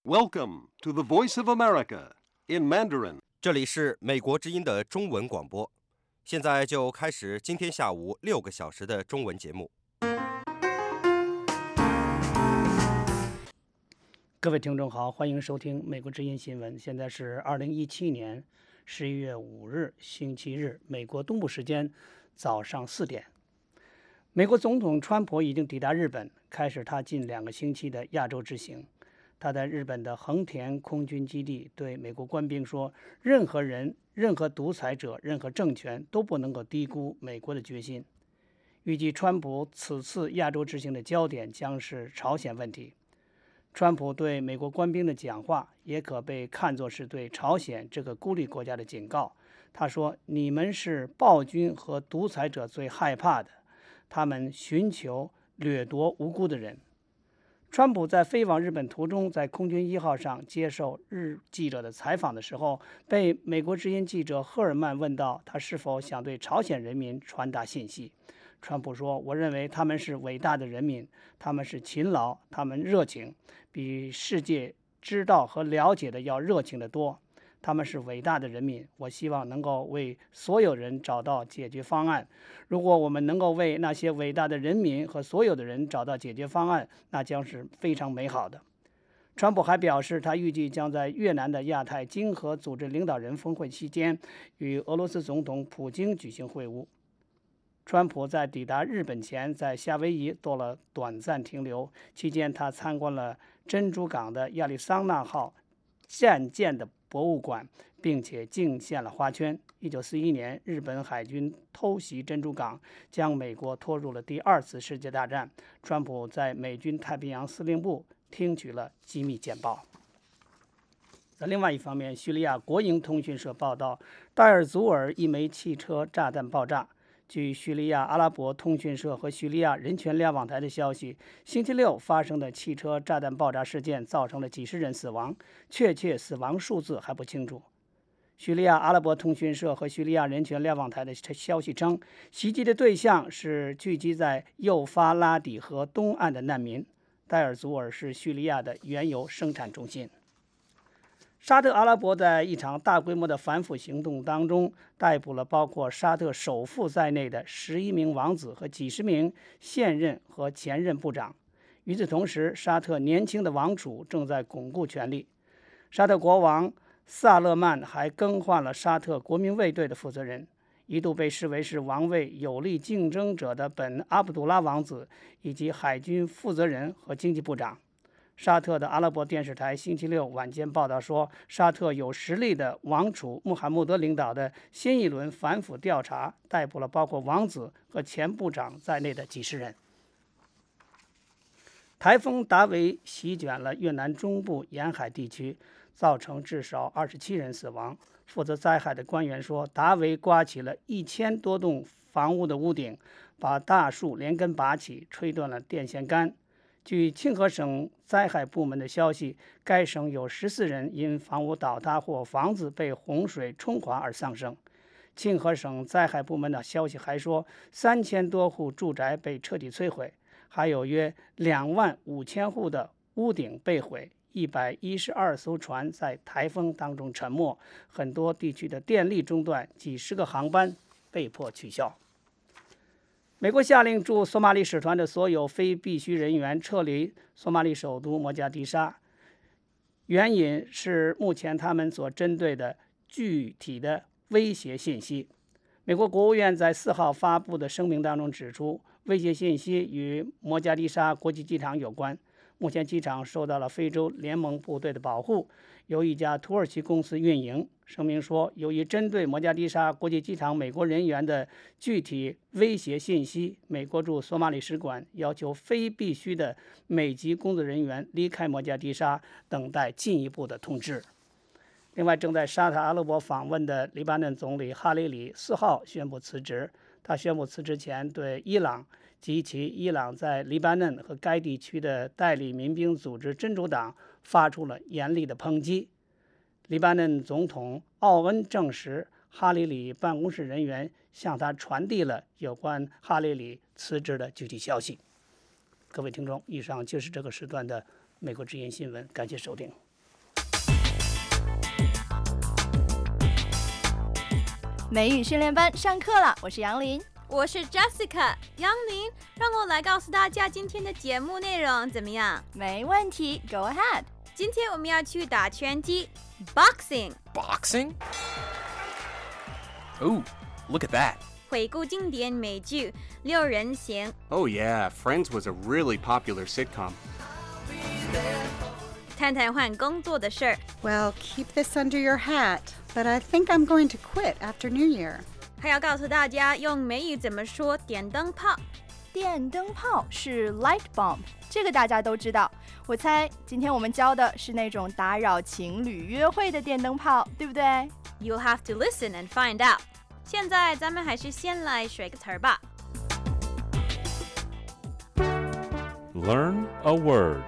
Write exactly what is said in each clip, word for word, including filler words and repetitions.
Welcome to the Voice of America in Mandarin. 这里是美国之音的中文广播，现在就开始今天下午六个小时的中文节目。 各位听众好，欢迎收听美国之音新闻。现在是二零一七年十一月五日星期日，美国东部时间早上四点。美国总统川普已经抵达日本，开始他近两个星期的亚洲之行。他在日本的横田空军基地对美国官兵说：“任何人、任何独裁者、任何政权都不能够低估美国的决心。”预计川普此次亚洲之行的焦点将是朝鲜问题。川普对美国官兵的讲话也可被看作是对朝鲜这个孤立国家的警告。他说：“你们是暴君和独裁者最害怕的，他们寻求掠夺无辜的人。”川普在飞往日本途中，在空军一号上接受日记者的采访的时候，被美国之音记者赫尔曼问到他是否想对朝鲜人民传达信息。川普说：“我认为他们是伟大的人民，他们是勤劳，他们热情，比世界知道和了解的要热情得多。他们是伟大的人民，我希望能够为所有人找到解决方案。如果我们能够为那些伟大的人民和所有的人找到解决方案，那将是非常美好的。”川普还表示，他预计将在越南的亚太经合组织领导人峰会期间与俄罗斯总统普京举行会晤。川普在抵达日本前，在夏威夷做了短暂停留，期间他参观了珍珠港的亚利桑那号战舰的博物馆，并且敬献了花圈。一九四一年，日本海军偷袭珍珠港，将美国拖入了第二次世界大战。川普在美军太平洋司令部听取了机密简报。在另外一方面，叙利亚国营通讯社报道，代尔祖尔一枚汽车炸弹爆炸。据叙利亚阿拉伯通讯社和叙利亚人权瞭望台的消息，星期六发生的汽车炸弹爆炸事件造成了几十人死亡，确切死亡数字还不清楚。叙利亚阿拉伯通讯社和叙利亚人权瞭望台的消息称，袭击的对象是聚集在幼发拉底河东岸的难民。代尔祖尔是叙利亚的原油生产中心。沙特阿拉伯在一场大规模的反腐行动当中，逮捕了包括沙特首富在内的十一名王子和几十名现任和前任部长。与此同时，沙特年轻的王储正在巩固权力。沙特国王萨勒曼还更换了沙特国民卫队的负责人，一度被视为是王位有力竞争者的本阿卜杜拉王子，以及海军负责人和经济部长。沙特的阿拉伯电视台星期六晚间报道说，沙特有实力的王储穆罕默德领导的新一轮反腐调查逮捕了包括王子和前部长在内的几十人。台风达维席卷了越南中部沿海地区，造成至少二十七人死亡。负责灾害的官员说，达维刮起了一千多栋房屋的屋顶，把大树连根拔起，吹断了电线杆。据庆和省灾害部门的消息，该省有十四人因房屋倒塌或房子被洪水冲垮而丧生。庆和省灾害部门的消息还说，三千多户住宅被彻底摧毁，还有约两万五千户的屋顶被毁，一百一十二艘船在台风当中沉没，很多地区的电力中断，几十个航班被迫取消。美国下令驻索马里使团的所有非必需人员撤离索马里首都摩加迪沙，原因是目前他们所针对的具体的威胁信息。美国国务院在四号发布的声明当中指出，威胁信息与摩加迪沙国际机场有关。目前机场受到了非洲联盟部队的保护，由一家土耳其公司运营。声明说，由于针对摩加迪沙国际机场美国人员的具体威胁信息，美国驻索马里使馆要求非必须的美籍工作人员离开摩加迪沙，等待进一步的通知。另外，正在沙特阿拉伯访问的黎巴嫩总理哈里里四号宣布辞职。他宣布辞职前对伊朗及其伊朗在黎巴嫩和该地区的代理民兵组织真主党发出了严厉的抨击。黎巴嫩总统奥恩证实，哈里里办公室人员向他传递了有关哈里里辞职的具体消息。各位听众，以上就是这个时段的美国之音新闻，感谢收听。 美语训练班上课了，我是杨林， 我是 Jessica。杨林，让我来告诉大家今天的节目内容怎么样？ 没问题 ，Go ahead。 今天我们要去打拳击 ，boxing。 Boxing? Ooh, look at that. 回顾经典美剧《六人行》。 Oh yeah, Friends was a really popular sitcom. 谈谈换工作的事儿。 Well, keep this under your hat, but I think I'm going to quit after New Year. 还要告诉大家用美语怎么说电灯泡。 电灯泡是 light bulb， 这个大家都知道。我猜今天我们教的是那种打扰情侣约会的电灯泡，对不对？ You'll have to listen and find out. 现在咱们还是先来学个词儿吧。 Learn a word.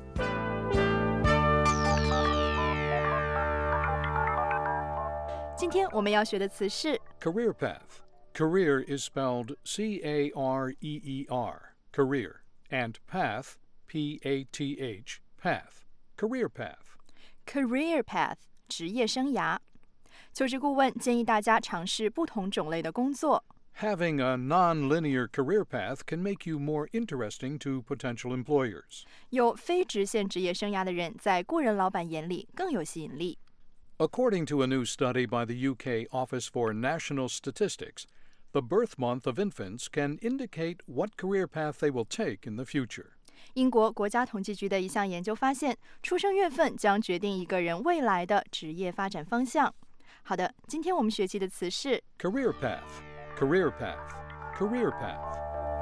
今天我们要学的词是 Career path. Career is spelled C A R E E R, career, and path, P A T H, path. Career path. career path， 职业生涯。求职顾问建议大家尝试不同种类的工作。 Having a non-linear career path can make you more interesting to potential employers. 有非直线职业生涯的人，在雇人老板眼里更有吸引力。 According to a new study by the U K Office for National Statistics, the birth month of infants can indicate what career path they will take in the future. 英国国家统计局的一项研究发现，出生月份将决定一个人未来的职业发展方向。好的，今天我们学习的词是 Career path, career path, career path.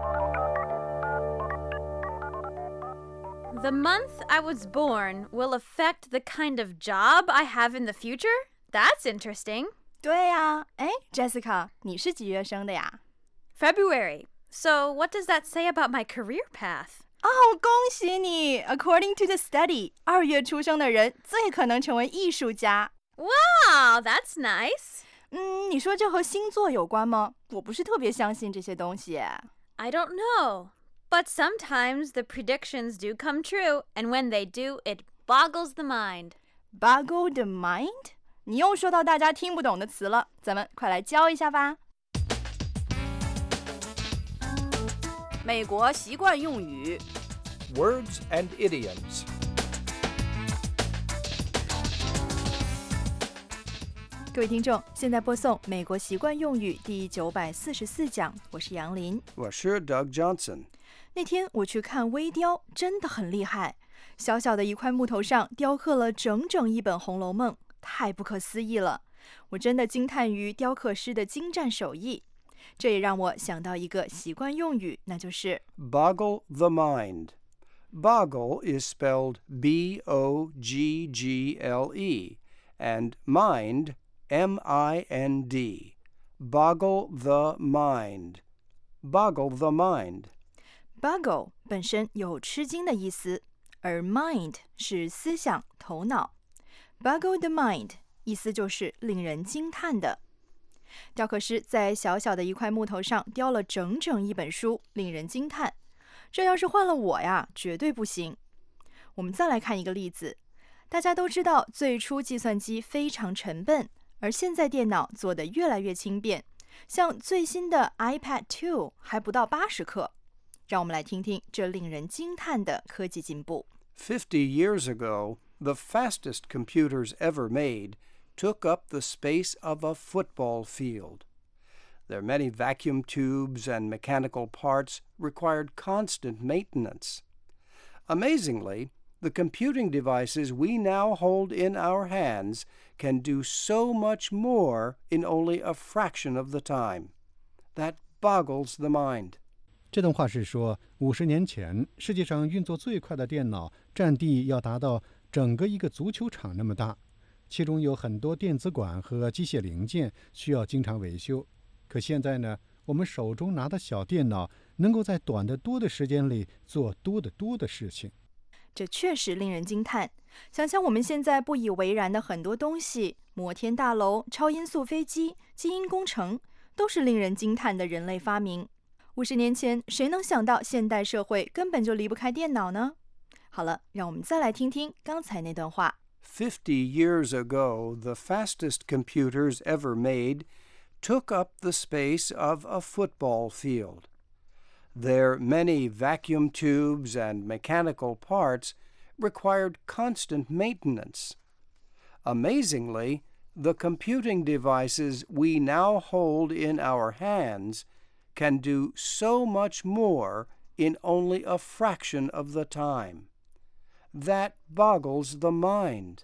The month I was born will affect the kind of job I have in the future? That's interesting. 对呀，哎 ，Jessica， 你是几月生的呀？ February. So what does that say about my career path? 哦，恭喜你 ！According to the study， 二月出生的人最可能成为艺术家。 Wow, that's nice. 嗯，你说这和星座有关吗？我不是特别相信这些东西。 I don't know. But sometimes the predictions do come true, and when they do, it boggles the mind. Boggle the mind？ 你又说到大家听不懂的词了，咱们快来教一下吧。 美国习惯用语 Words and idioms. 各位听众，现在播送美国习惯用语第九百四十四讲，我是杨林， 我是 Doug Johnson。 那天我去看微雕，真的很厉害，小小的一块木头上雕刻了整整一本《红楼梦》，太不可思议了！我真的惊叹于雕刻师的精湛手艺。这也让我想到一个习惯用语，那就是 boggle the mind. Boggle is spelled B O G G L E, and mind, M I N D. Boggle the mind. Boggle the mind. Boggle 本身有吃惊的意思，而 mind 是思想、头脑。Boggle the mind 意思就是令人惊叹的。雕刻师在小小的一块木头上雕了整整一本书，令人惊叹。这要是换了我呀，绝对不行。我们再来看一个例子。大家都知道，最初计算机非常沉笨，而现在电脑做得越来越轻便。像最新的 iPad 二 还不到八十克。让我们来听听这令人惊叹的科技进步。 Fifty years ago, the fastest computers ever made took up the space of a football field. Their many vacuum tubes and mechanical parts required constant maintenance. Amazingly, the computing devices we now hold in our hands can do so much more in only a fraction of the time. That boggles the mind. 这段话是说，五十年前，世界上运作最快的电脑占地要达到整个一个足球场那么大，其中有很多电子管和机械零件需要经常维修。可现在呢，我们手中拿的小电脑能够在短得多的时间里做多得多的事情。 这确实令人惊叹。想想我们现在不以为然的很多东西，摩天大楼、超音速飞机、基因工程，都是令人惊叹的人类发明。五十年前，谁能想到现代社会根本就离不开电脑呢？好了，让我们再来听听刚才那段话。 Fifty years ago, the fastest computers ever made took up the space of a football field. Their many vacuum tubes and mechanical parts required constant maintenance. Amazingly, the computing devices we now hold in our hands can do so much more in only a fraction of the time. That boggles the mind.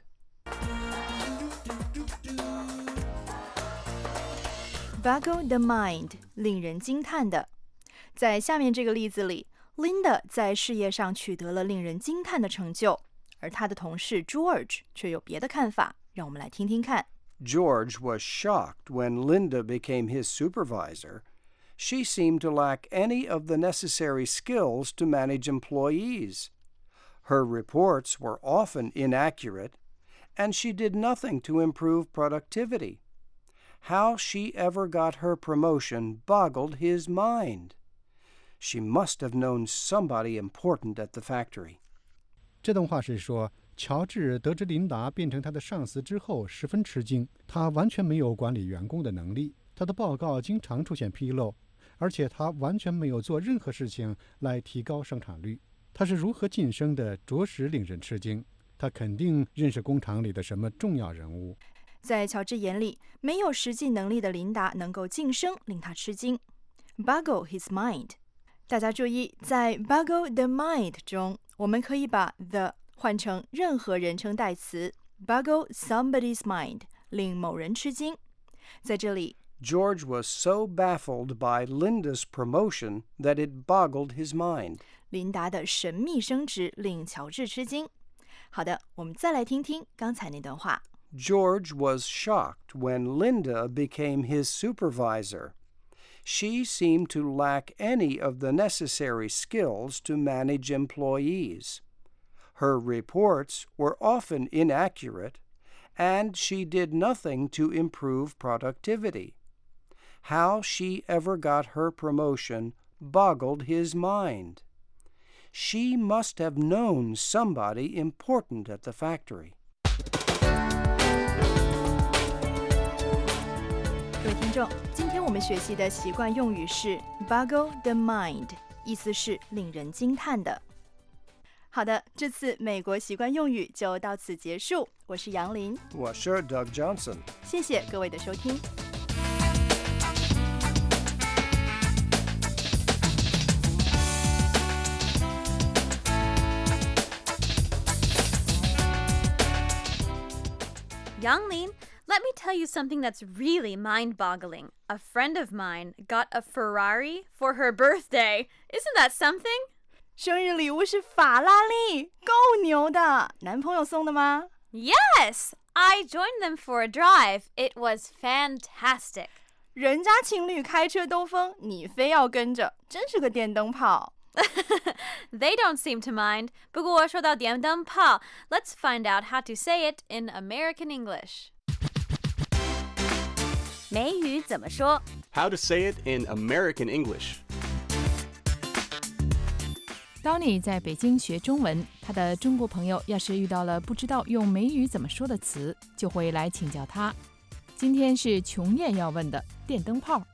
Boggle the mind， 令人惊叹的。在下面这个例子里 ，Linda 在事业上取得了令人惊叹的成就，而她的同事 George 却有别的看法。让我们来听听看。 George was shocked when Linda became his supervisor. She seemed to lack any of the necessary skills to manage employees. Her reports were often inaccurate, and she did nothing to improve productivity. How she ever got her promotion boggled his mind. She must have known somebody important at the factory. 这段话是说，乔治得知琳达变成他的上司之后十分吃惊，他完全没有管理员工的能力，他的报告经常出现纰漏，而且他完全没有做任何事情来提高生产率。他是如何晋升的，着实令人吃惊。他肯定认识工厂里的什么重要人物。 在乔治眼里，没有实际能力的琳达能够晋升，令他吃惊。Boggle his mind。大家注意，在 boggle the mind 中，我们可以把 the 换成任何人称代词 boggle somebody's mind， 令某人吃惊。在这里 George was so baffled by Linda's promotion that it boggled his mind. 琳达的神秘升职令乔治吃惊。好的，我们再来听听刚才那段话。 George was shocked when Linda became his supervisor. She seemed to lack any of the necessary skills to manage employees. Her reports were often inaccurate, and she did nothing to improve productivity. How she ever got her promotion boggled his mind. She must have known somebody important at the factory. 各位听众，今天我们学习的习惯用语是 boggle the mind， 意思是令人惊叹的。好的，这次美国习惯用语就到此结束。我是杨林， 我是 Doug Johnson。 谢谢各位的收听。 Yanglin, let me tell you something that's really mind-boggling. A friend of mine got a Ferrari for her birthday. Isn't that something? 生日礼物是法拉利，够牛的！男朋友送的吗？ Yes! I joined them for a drive. It was fantastic. 人家情侣开车兜风，你非要跟着，真是个电灯泡。 They don't seem to mind. 不过说到电灯泡 let's find out how to say it in American English. 美语怎么说 How to say it in American English. 当你在北京学中文，他的中国朋友要是遇到了不知道用美语怎么说的词，就会来请教他。今天是琼燕要问的电灯泡。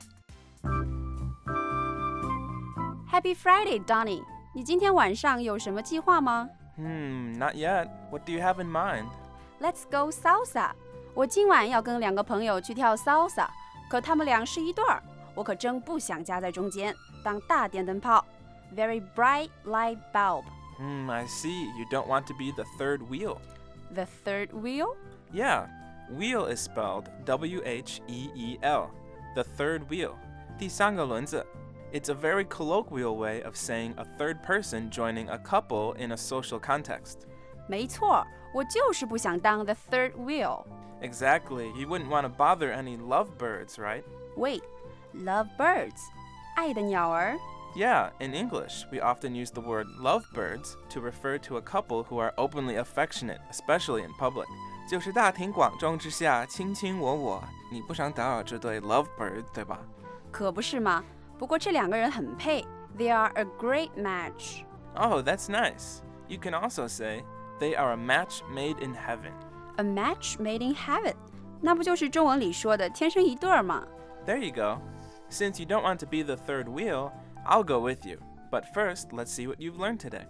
Happy Friday, Donnie. 你今天晚上有什么计划吗？ Hmm, not yet. What do you have in mind? Let's go salsa. 我今晚要跟两个朋友去跳 salsa， 可他们俩是一对儿，我可真不想夹在中间，当大电灯泡。Very bright light bulb. Hmm, I see. You don't want to be the third wheel. The third wheel? Yeah. Wheel is spelled W H E E L. The third wheel. 第三个轮子。It's a very colloquial way of saying a third person joining a couple in a social context. 没错，我就是不想当 the third wheel. Exactly. You wouldn't want to bother any lovebirds, right? Wait, lovebirds? 爱的鸟儿? Yeah, in English, we often use the word lovebirds to refer to a couple who are openly affectionate, especially in public. 就是大庭广众之下卿卿我我，你不想打扰这对 lovebird， 对吧？ 可不是嘛。不过这两个人很配 They are a great match. Oh, that's nice. You can also say, they are a match made in heaven. A match made in heaven? 那不就是中文里说的天生一对儿吗？ There you go. Since you don't want to be the third wheel, I'll go with you. But first, let's see what you've learned today.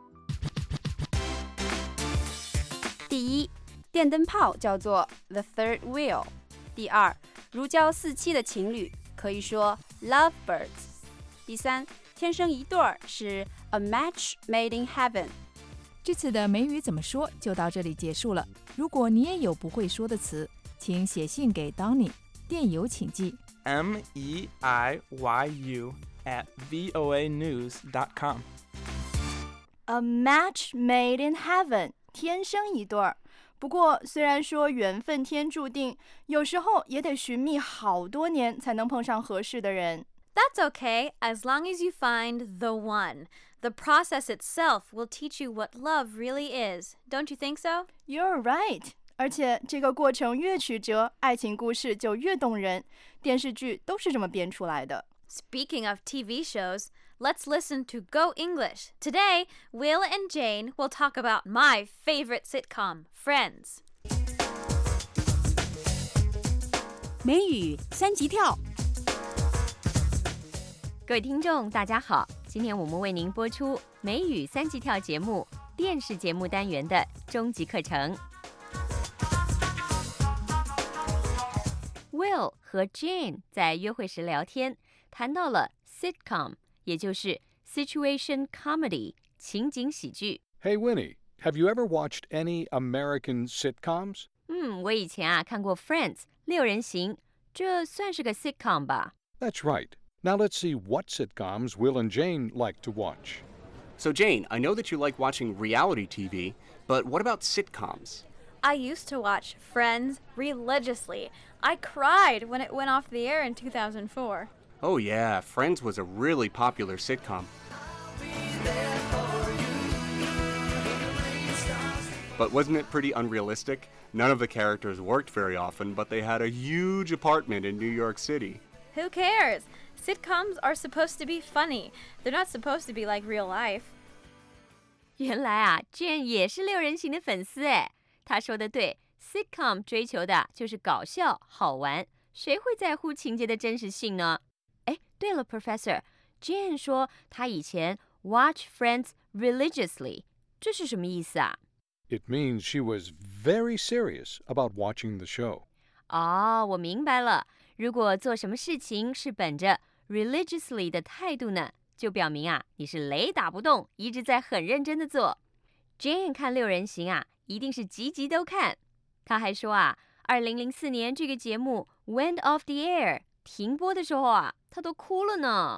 第一，电灯泡叫做 the third wheel。第二，如胶似漆的情侣可以说 lovebirds。第三，天生一对儿是 a match made in heaven。 这次的美语怎么说就到这里结束了。如果你也有不会说的词，请写信给 Donny， 电邮请寄 M E I Y U at voa news dot com。 A match made in heaven， 天生一对儿。不过虽然说缘分天注定，有时候也得寻觅好多年才能碰上合适的人。 That's okay, as long as you find the one. The process itself will teach you what love really is. Don't you think so? You're right. 而且这个过程越曲折，爱情故事就越动人。电视剧都是这么编出来的。 Speaking of T V shows, let's listen to Go English. Today, Will and Jane will talk about my favorite sitcom, Friends. 美语三级跳。 各位听众，大家好！今天我们为您播出美语三级跳节目电视节目单元的终极课程。Will 和 Jane 在约会时聊天，谈到了 sitcom， 也就是 situation comedy 情景喜剧。 Hey Winnie, have you ever watched any American sitcoms? 嗯，我以前啊看过 Friends 六人行，这算是个 sitcom 吧？ That's right. Now let's see what sitcoms Will and Jane like to watch. So Jane, I know that you like watching reality T V, but what about sitcoms? I used to watch Friends religiously. I cried when it went off the air in two thousand four. Oh yeah, Friends was a really popular sitcom. But wasn't it pretty unrealistic? None of the characters worked very often, but they had a huge apartment in New York City. Who cares? Sitcoms are supposed to be funny. They're not supposed to be like real life. 原来啊 Jane 也是六人行的粉丝哎。他说的对 ，sitcom 追求的就是搞笑好玩，谁会在乎情节的真实性呢？哎，对了 ，Professor， Jane 说她以前 watch Friends religiously， 这是什么意思啊？ It means she was very serious about watching the show. 哦，我明白了。如果做什么事情是本着 religiously 的态度呢，就表明啊你是雷打不动，一直在很认真的做。Jane 看六人行啊，一定是集集都看。他还说啊，二零零四年这个节目 went off the air 停播的时候啊，他都哭了呢。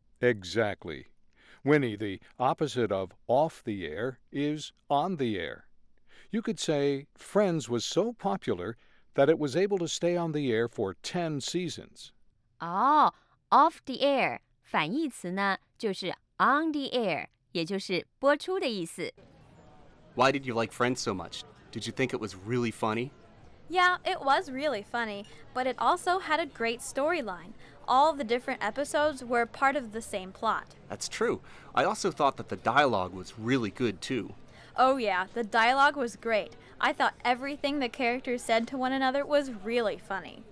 Exactly. Winnie, the opposite of off the air is on the air. You could say Friends was so popular that it was able to stay on the air for ten seasons. 哦 off the air 反义词呢就是 on the air， 也就是播出的意思。 Why did you like Friends so much? Did you think it was really funny? Yeah, it was really funny, but it also had a great storyline. All the different episodes were part of the same plot. That's true. I also thought that the dialogue was really good too. Oh yeah, the dialogue was great. I thought everything the characters said to one another was really funny.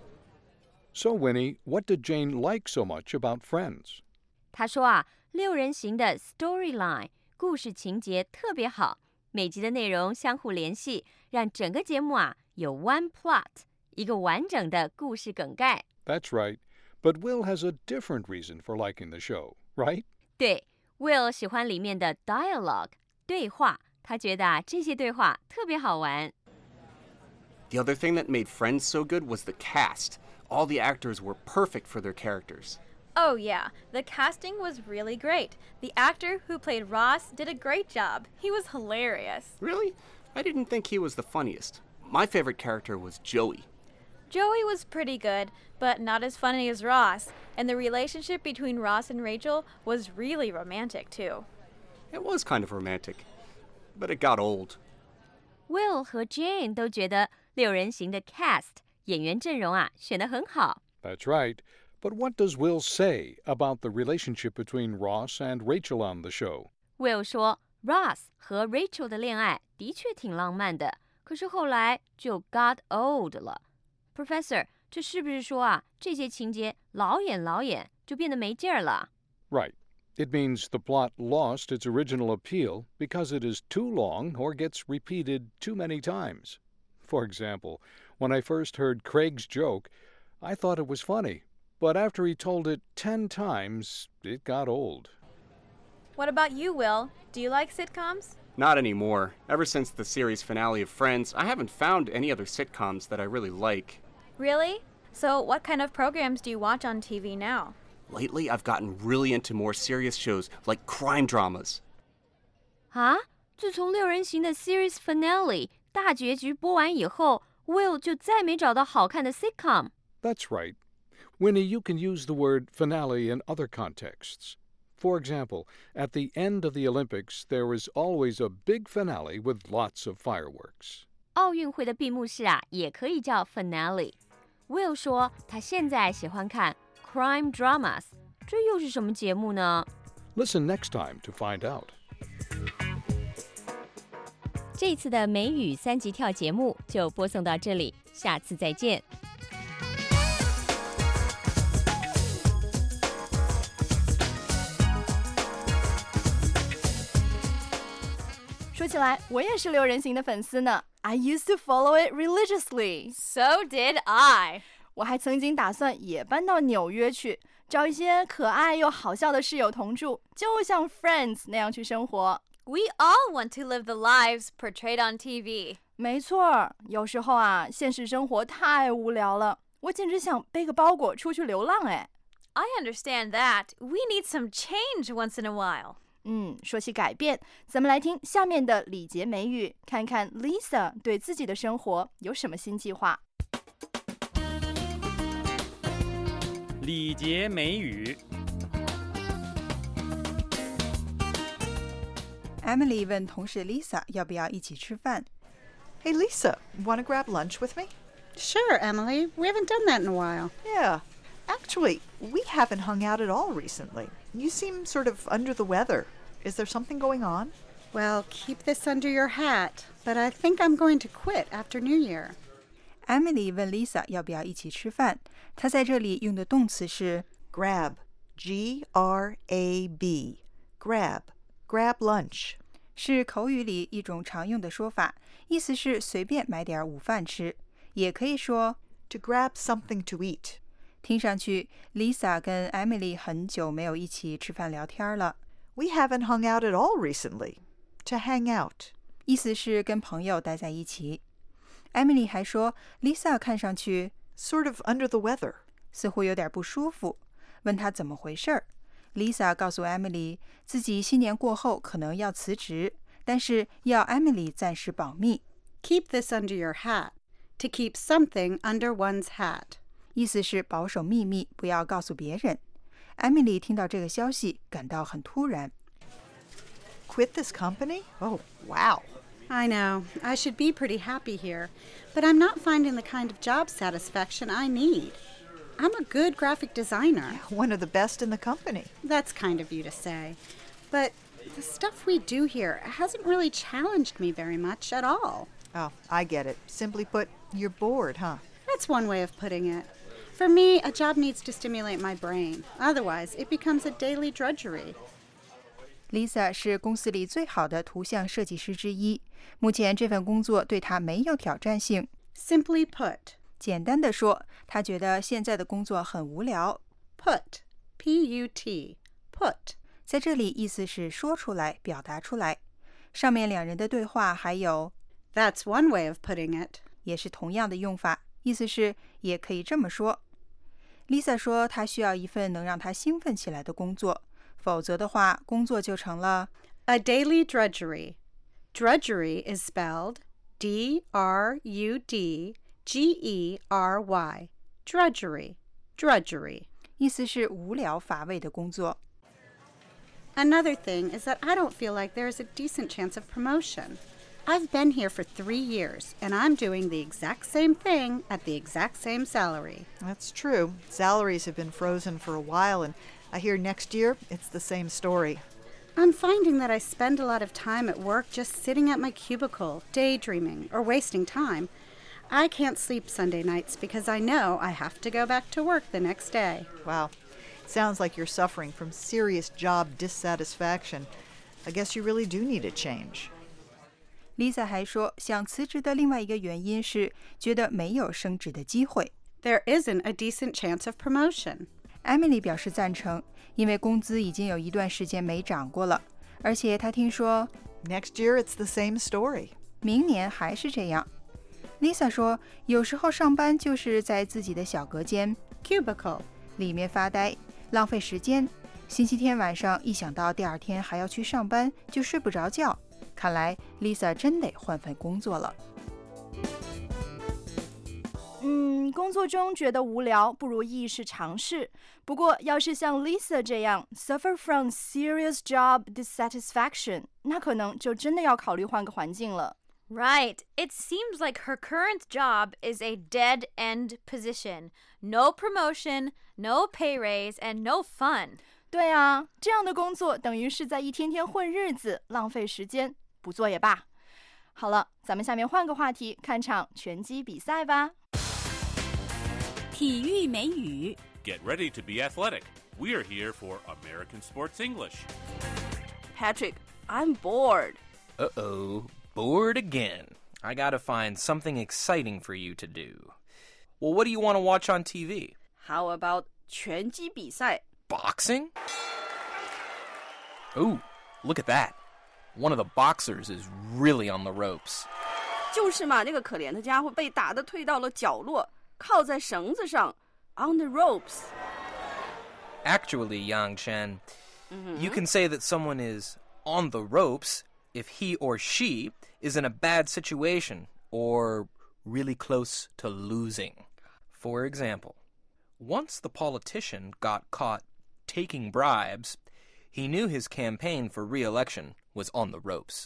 So, Winnie, what did Jane like so much about Friends? 他说啊，六人行的 storyline 故事情节特别好，每集的内容相互联系，让整个节目啊有 one plot 一个完整的故事梗概。 That's right. But Will has a different reason for liking the show, right? 对 Will 喜欢里面的 dialogue 对话，他觉得啊这些对话特别好玩。 The other thing that made Friends so good was the cast. All the actors were perfect for their characters. Oh yeah, the casting was really great. The actor who played Ross did a great job. He was hilarious. Really? I didn't think he was the funniest. My favorite character was Joey. Joey was pretty good, but not as funny as Ross. And the relationship between Ross and Rachel was really romantic too. It was kind of romantic, but it got old. Will 和 Jane 都觉得六人行的 cast 演员阵容啊选得很好。 That's right. But what does Will say about the relationship between Ross and Rachel on the show? Will 说 Ross 和 Rachel 的恋爱的确挺浪漫的，可是后来就 got old 了。Professor， 这是不是说啊，这些情节老演老演就变得没劲儿了？ Right. It means the plot lost its original appeal because it is too long or gets repeated too many times. For example, when I first heard Craig's joke, I thought it was funny, but after he told it ten times, it got old. What about you, Will? Do you like sitcoms? Not anymore. Ever since the series finale of Friends, I haven't found any other sitcoms that I really like. Really? So what kind of programs do you watch on T V now? Lately, I've gotten really into more serious shows like crime dramas. 啊，自从六人行的 series finale 大结局播完以后 ，Will 就再没找到好看的 sitcom。 That's right. Winnie, you can use the word finale in other contexts. For example, at the end of the Olympics, there was always a big finale with lots of fireworks. 奥运会的闭幕式啊，也可以叫 finale。Will 说他现在喜欢看 crime dramas， 这又是什么节目呢？ Listen next time to find out. 这次的美语三级跳节目就播送到这里，下次再见。 说起来，我也是六人行的粉丝呢。I used to follow it religiously. So did I. 我还曾经打算也搬到纽约去，找一些可爱又好笑的室友同住，就像 Friends 那样去生活。 We all want to live the lives portrayed on T V. 没错，有时候啊，现实生活太无聊了，我简直想背个包裹出去流浪哎。 I understand that. We need some change once in a while. 嗯，说起改变，咱们来听下面的礼节美语，看看 Lisa 对自己的生活有什么新计划。 礼节美语。 Emily 问同事 Lisa 要不要一起吃饭。 Hey Lisa, want to grab lunch with me? Sure, Emily. We haven't done that in a while. Yeah. Actually, we haven't hung out at all recently. You seem sort of under the weather. Is there something going on? Well, keep this under your hat, but I think I'm going to quit after New Year. Emily 问 Lisa 要不要一起吃饭，她在这里用的动词是 grab, G R A B, grab, grab lunch. 是口语里一种常用的说法，意思是随便买点午饭吃，也可以说 to grab something to eat. 听上去 Lisa 跟 Emily 很久没有一起吃饭聊天了。 We haven't hung out at all recently. To hang out. 意思是跟朋友待在一起。Emily 还说 Lisa 看上去 sort of under the weather. 似乎有点不舒服，问她怎么回事儿。Lisa 告诉 Emily 自己新年过后可能要辞职，但是要 Emily 暂时保密。 Keep this under your hat. To keep something under one's hat. 意思是保守秘密，不要告诉别人。Emily 听到这个消息感到很突然。 Quit this company? Oh, wow. I know. I should be pretty happy here, but I'm not finding the kind of job satisfaction I need. I'm a good graphic designer. One of the best in the company. That's kind of you to say. But the stuff we do here hasn't really challenged me very much at all. Oh, I get it. Simply put, you're bored, huh? That's one way of putting it. For me, a job needs to stimulate my brain. Otherwise, it becomes a daily drudgery. Lisa 是公司里最好的图像设计师之一。目前这份工作对她没有挑战性。 Simply put. 简单的说，她觉得现在的工作很无聊。 Put. P U T. Put. 在这里意思是说出来，表达出来。上面两人的对话还有 That's one way of putting it. 也是同样的用法，意思是也可以这么说。Lisa 说她需要一份能让她兴奋起来的工作，否则的话，工作就成了 a daily drudgery. Drudgery is spelled D R U D G E R Y. Drudgery. Drudgery. 意思是无聊乏味的工作。 Another thing is that I don't feel like there is a decent chance of promotion. I've been here for three years, and I'm doing the exact same thing at the exact same salary. That's true. Salaries have been frozen for a while, and I hear next year it's the same story. I'm finding that I spend a lot of time at work just sitting at my cubicle, daydreaming, or wasting time. I can't sleep Sunday nights because I know I have to go back to work the next day. Wow. Sounds like you're suffering from serious job dissatisfaction. I guess you really do need a change. Lisa 还说，想辞职的另外一个原因是觉得没有升职的机会。 There isn't a decent chance of promotion. Emily 表示赞成，因为工资已经有一段时间没涨过了，而且她听说 Next year it's the same story. 明年还是这样。Lisa 说，有时候上班就是在自己的小隔间 cubicle 里面发呆，浪费时间。星期天晚上一想到第二天还要去上班，就睡不着觉。看来 Lisa 真得换份工作了。 嗯，工作中觉得无聊，不如意是常事。不过，要是像 Lisa 这样 suffer from serious job dissatisfaction， 那可能就真的要考虑换个环境了。 Right. It seems like her current job is a dead-end position. No promotion, no pay raise, and no fun. 对啊，这样的工作等于是在一天天混日子，浪费时间，不做也罢。好了，咱们下面换个话题，看场拳击比赛吧。 体育美语 Get ready to be athletic. We're here for American Sports English. Patrick, I'm bored. Uh-oh, bored again. I gotta find something exciting for you to do. Well, what do you want to watch on T V? How about 拳击比赛 Boxing? Ooh, look at that. One of the boxers is really on the ropes. 就是嘛，那个可怜的家伙被打得退到了角落，靠在绳子上 on the ropes. Actually, Yang Chen, mm-hmm. you can say that someone is on the ropes if he or she is in a bad situation or really close to losing. For example, once the politician got caught taking bribes, he knew his campaign for re-election was on the ropes.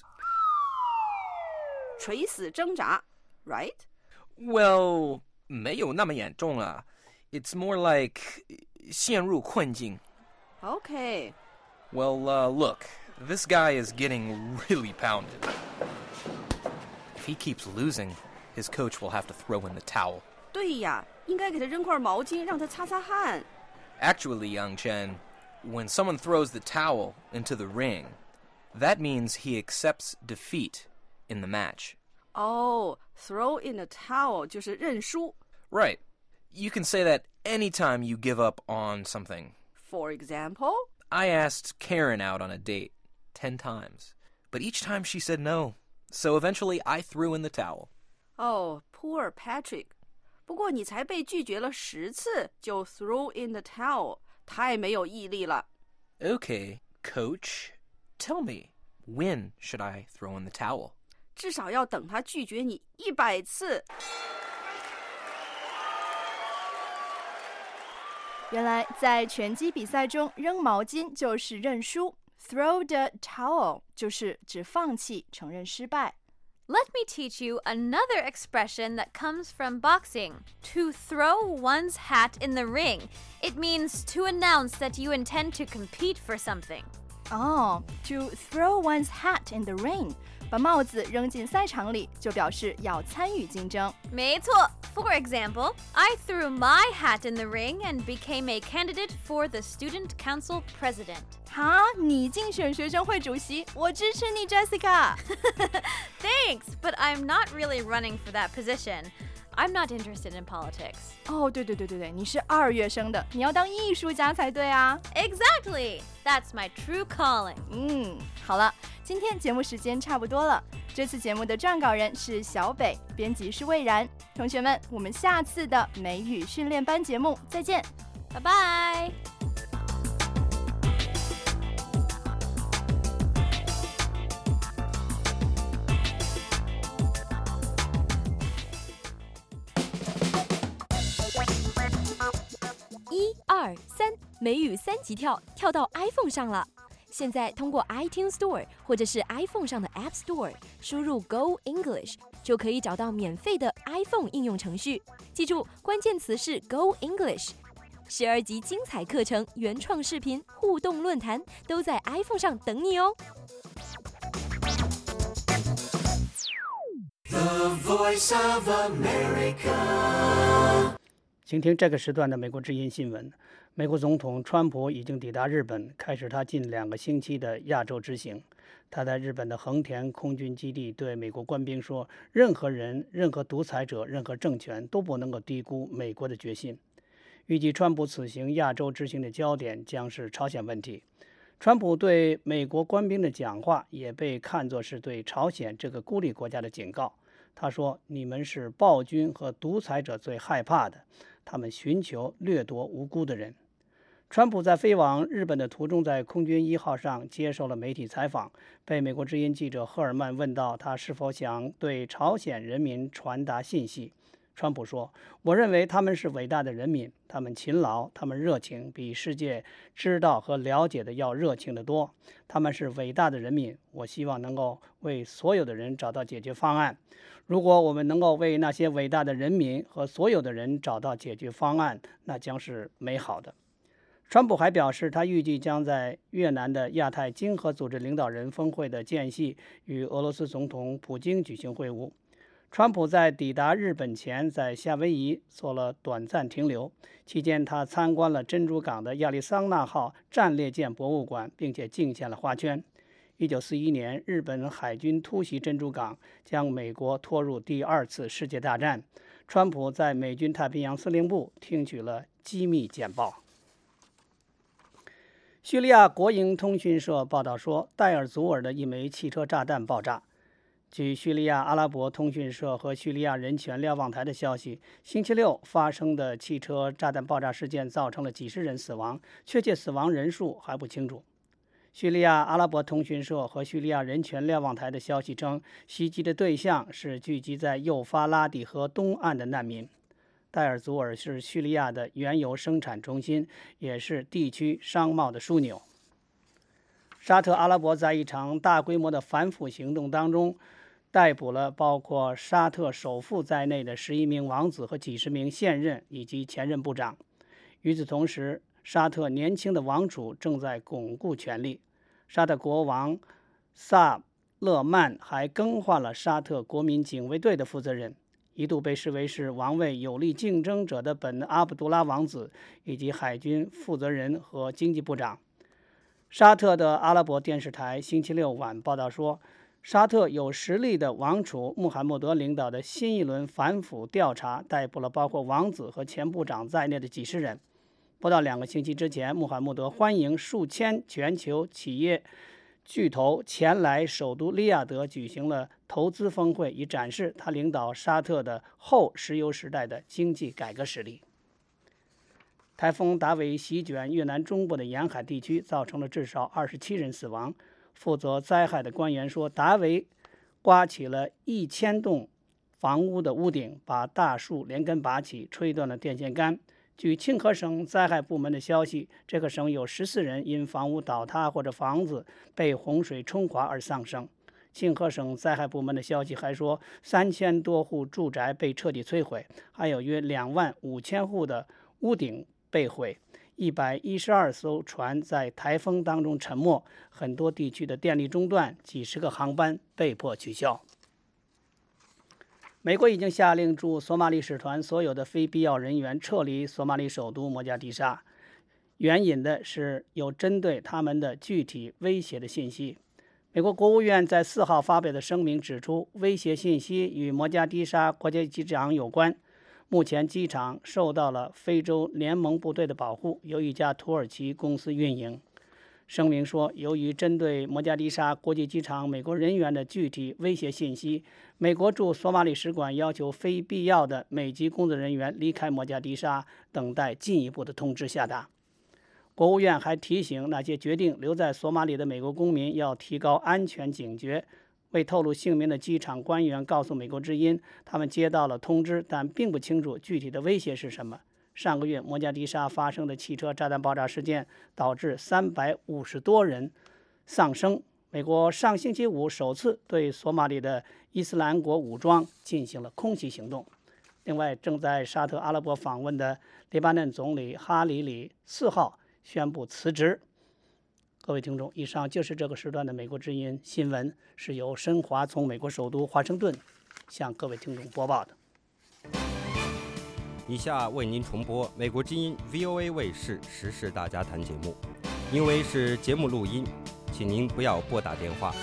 垂死挣扎 right? Well, 没有那么严重啦. It's more like 陷入困境. Okay. Well, uh, look, this guy is getting really pounded. If he keeps losing, his coach will have to throw in the towel. 对呀，应该给他扔块毛巾，让他擦擦汗。 Actually, Yang Chen, when someone throws the towel into the ring, that means he accepts defeat in the match. Oh, throw in a towel 就是认输。 Right. You can say that anytime you give up on something. For example? I asked Karen out on a date ten times, but each time she said no. So eventually I threw in the towel. Oh, poor Patrick. 不过你才被拒绝了十次就 throw in the towel， 太没有毅力了。 Okay, coach, tell me, when should I throw in the towel? 至少要等他拒绝你一百次。 原来在拳击比赛中，扔毛巾就是认输 ，throw the towel 就是指放弃、承认失败。 Let me teach you another expression that comes from boxing. To throw one's hat in the ring. It means to announce that you intend to compete for something. Oh, to throw one's hat in the ring. 把帽子扔进赛场里，就表示要参与竞争。 没错。For example, I threw my hat in the ring and became a candidate for the student council president. 哈，你竞选学生会主席，我支持你 ，Jessica. Thanks, but I'm not really running for that position. I'm not interested in politics. 哦，对对对对对，你是二月生的，你要当艺术家才对啊。 Exactly, that's my true calling. 嗯，好了，今天节目时间差不多了。这次节目的撰稿人是小北，编辑是魏然。同学们，我们下次的美语训练班节目再见， 拜拜。 一二三，美语三级跳跳到 iPhone 上了。现在通过 iTunes Store 或者是 iPhone 上的 App Store 输入 Go English 就可以找到免费的 iPhone 应用程序。记住，关键词是 Go English。十二集精彩课程、原创视频、互动论坛都在 iPhone 上等你哦。 The Voice of America. 请听这个时段的美国之音新闻。美国总统川普已经抵达日本，开始他近两个星期的亚洲之行。他在日本的横田空军基地对美国官兵说：“任何人、任何独裁者、任何政权都不能够低估美国的决心。”预计川普此行亚洲之行的焦点将是朝鲜问题。川普对美国官兵的讲话也被看作是对朝鲜这个孤立国家的警告。他说：“你们是暴君和独裁者最害怕的，他们寻求掠夺无辜的人。”川普在飞往日本的途中，在空军一号上接受了媒体采访，被美国之音记者赫尔曼问到他是否想对朝鲜人民传达信息。川普说：“我认为他们是伟大的人民，他们勤劳，他们热情，比世界知道和了解的要热情得多。他们是伟大的人民，我希望能够为所有的人找到解决方案。如果我们能够为那些伟大的人民和所有的人找到解决方案，那将是美好的。”川普还表示，他预计将在越南的亚太经合组织领导人峰会的间隙与俄罗斯总统普京举行会晤。川普在抵达日本前，在夏威夷做了短暂停留，期间他参观了珍珠港的亚利桑那号战列舰博物馆，并且敬献了花圈。一九四一年，日本海军突袭珍珠港，将美国拖入第二次世界大战。川普在美军太平洋司令部听取了机密简报。叙利亚国营通讯社报道说，戴尔祖尔的一枚汽车炸弹爆炸。据叙利亚阿拉伯通讯社和叙利亚人权瞭望台的消息，星期六发生的汽车炸弹爆炸事件造成了几十人死亡，确切死亡人数还不清楚。叙利亚阿拉伯通讯社和叙利亚人权瞭望台的消息称，袭击的对象是聚集在幼发拉底河东岸的难民。戴尔祖尔是叙利亚的原油生产中心，也是地区商贸的枢纽。沙特阿拉伯在一场大规模的反腐行动当中，逮捕了包括沙特首富在内的十一名王子和几十名现任以及前任部长。与此同时，沙特年轻的王储正在巩固权力。沙特国王萨勒曼还更换了沙特国民警卫队的负责人。一度被视为是王位有力竞争者的本阿卜杜拉王子，以及海军负责人和经济部长。沙特的阿拉伯电视台星期六晚报道说，沙特有实力的王储穆罕默德领导的新一轮反腐调查逮捕了包括王子和前部长在内的几十人。不到两个星期之前，穆罕默德欢迎数千全球企业巨头前来首都利雅得举行了投资峰会，以展示他领导沙特的后石油时代的经济改革实力。台风达维席卷越南中部的沿海地区，造成了至少二十七人死亡。负责灾害的官员说，达维刮起了一千栋房屋的屋顶，把大树连根拔起，吹断了电线杆。据庆和省灾害部门的消息，这个省有十四人因房屋倒塌或者房子被洪水冲垮而丧生。庆和省灾害部门的消息还说，三千多户住宅被彻底摧毁，还有约两万五千户的屋顶被毁。一百一十二艘船在台风当中沉没，很多地区的电力中断，几十个航班被迫取消。美国已经下令驻索马里使团所有的非必要人员撤离索马里首都摩加迪沙，援引的是有针对他们的具体威胁的信息。美国国务院在四号发表的声明指出，威胁信息与摩加迪沙国际机场有关。目前机场受到了非洲联盟部队的保护，由一家土耳其公司运营。声明说，由于针对摩加迪沙国际机场美国人员的具体威胁信息，美国驻索马里使馆要求非必要的美籍工作人员离开摩加迪沙，等待进一步的通知下达。国务院还提醒那些决定留在索马里的美国公民要提高安全警觉。未透露姓名的机场官员告诉美国之音，他们接到了通知，但并不清楚具体的威胁是什么。上个月摩加迪沙发生的汽车炸弹爆炸事件导致三百五十多人丧生。美国上星期五首次对索马里的伊斯兰国武装进行了空袭行动。另外，正在沙特阿拉伯访问的黎巴嫩总理哈里里四号宣布辞职。各位听众，以上就是这个时段的美国之音新闻，是由申华从美国首都华盛顿向各位听众播报的。 以下为您重播美国之音 V O A 卫视时事大家谈节目，因为是节目录音，请您不要拨打电话。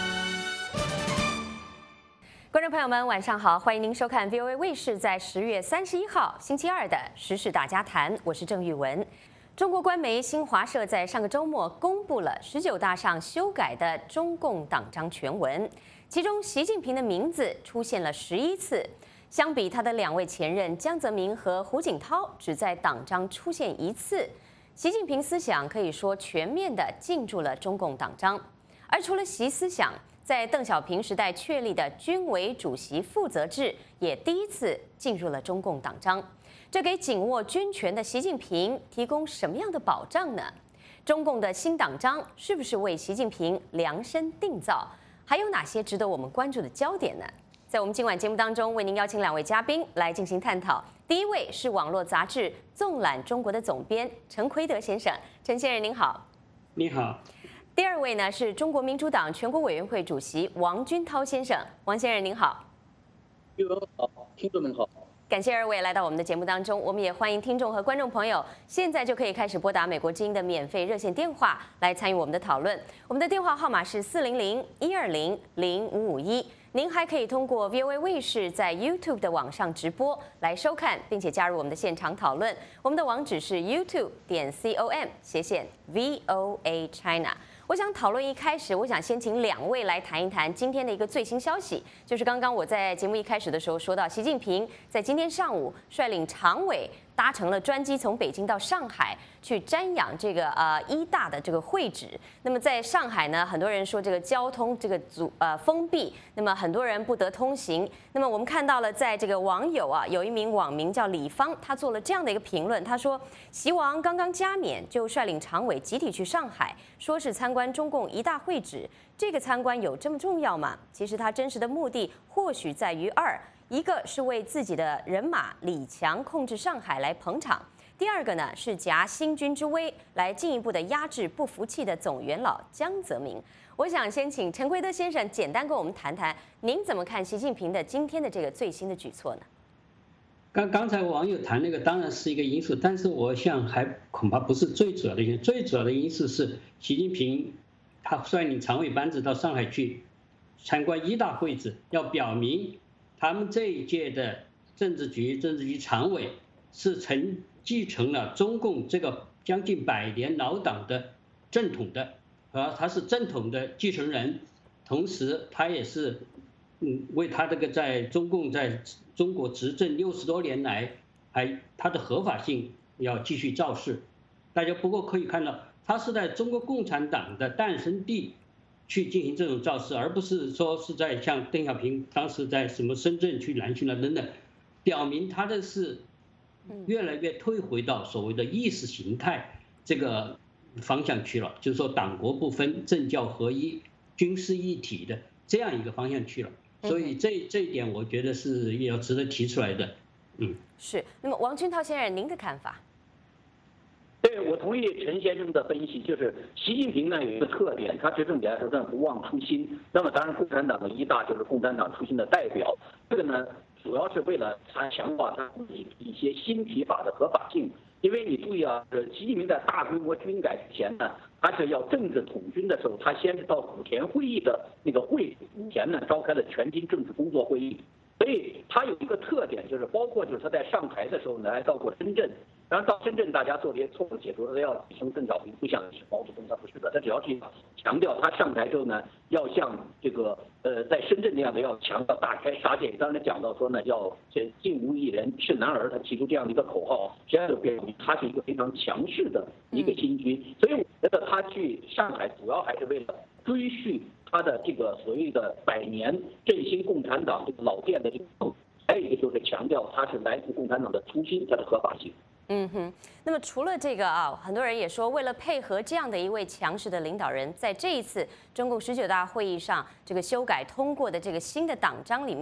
观众朋友们，晚上好，欢迎您收看 V O A 卫视在十月三十一号星期二的时事大家谈，我是郑玉文。中国官媒新华社在上个周末公布了十九大上修改的中共党章全文，其中习近平的名字出现了十一次。相比他的两位前任江泽民和胡锦涛只在党章出现一次，习近平思想可以说全面地进入了中共党章。而除了习思想，在邓小平时代确立的军委主席负责制也第一次进入了中共党章。这给紧握军权的习近平提供什么样的保障呢？中共的新党章是不是为习近平量身定造？还有哪些值得我们关注的焦点呢？在我们今晚节目当中，为您邀请两位嘉宾来进行探讨。第一位是网络杂志《纵览中国》的总编陈奎德先生，陈先生您好。 你好。 第二位呢是中国民主党全国委员会主席王军涛先生，王先生您好。 玉文好，听众们好。 感谢二位来到我们的节目当中，我们也欢迎听众和观众朋友现在就可以开始拨打美国之音的免费热线电话来参与我们的讨论。我们的电话号码是四零零一二零零五五一。您还可以通过 V O A 卫视在 YouTube 的网上直播来收看，并且加入我们的现场讨论。我们的网址是 YouTube 点 com 斜线 V O A China。我想讨论一开始，我想先请两位来谈一谈今天的一个最新消息，就是刚刚我在节目一开始的时候说到，习近平在今天上午率领常委搭乘了专机从北京到上海去瞻仰这个呃一大的这个会址。那么在上海呢，很多人说这个交通这个阻呃封闭，那么很多人不得通行。那么我们看到了，在这个网友啊，有一名网民叫李芳，他做了这样的一个评论，他说：习王刚刚加冕就率领常委集体去上海，说是参观中共一大会址，这个参观有这么重要吗？其实他真实的目的或许在于二。一个是为自己的人马李强控制上海来捧场，第二个呢是夹新军之威来进一步的压制不服气的总元老江泽民。我想先请陈奎德先生简单跟我们谈谈，您怎么看习近平的今天的这个最新的举措呢？ 刚刚才网友谈那个当然是一个因素，但是我想还恐怕不是最主要的因素，最主要的因素是习近平他率领常委班子到上海去参观一大会址，要表明他们这一届的政治局、政治局常委是承继承了中共这个将近百年老党的正统的，啊，他是正统的继承人，同时他也是，嗯，为他这个在中共在中国执政六十多年来，还他的合法性要继续造势。大家不过可以看到，他是在中国共产党的诞生地去进行这种造势，而不是说是在像邓小平当时在什么深圳去南巡了等等，表明他的是越来越退回到所谓的意识形态这个方向去了，就是说党国不分、政教合一、军事一体的这样一个方向去了。所以这这一点我觉得是也要值得提出来的。嗯， 是。那么王军涛先生，您的看法？ 对，我同意陈先生的分析，就是习近平呢有一个特点，他执政起来时候不忘初心。那么当然，共产党的一大就是共产党初心的代表。这个呢，主要是为了他强化他自己一些新提法的合法性。因为你注意啊，习近平在大规模军改之前呢，他是要政治统军的时候，他先是到古田会议的那个会前呢召开了全军政治工作会议。所以他有一个特点，就是包括就是他在上台的时候呢，还到过深圳。然后到深圳，大家做这些错误解读，他要提升邓小平，不像毛泽东，他不是的，他只要是强调他上台之后呢，要像这个呃在深圳那样的要强调大开杀戒。当然讲到说呢，要进无一人是男儿，他提出这样的一个口号，实际上就表明他是一个非常强势的一个新军。所以我觉得他去上海主要还是为了追续他的这个所谓的百年振兴共产党这个老店的这个梦，还有一个就是强调他是来自共产党的初心，它的合法性。 嗯哼，那么除了这个啊，很多人也说，为了配合这样的一位强势的领导人，在这一次中共十九大会议上这个修改通过的这个新的党章里面，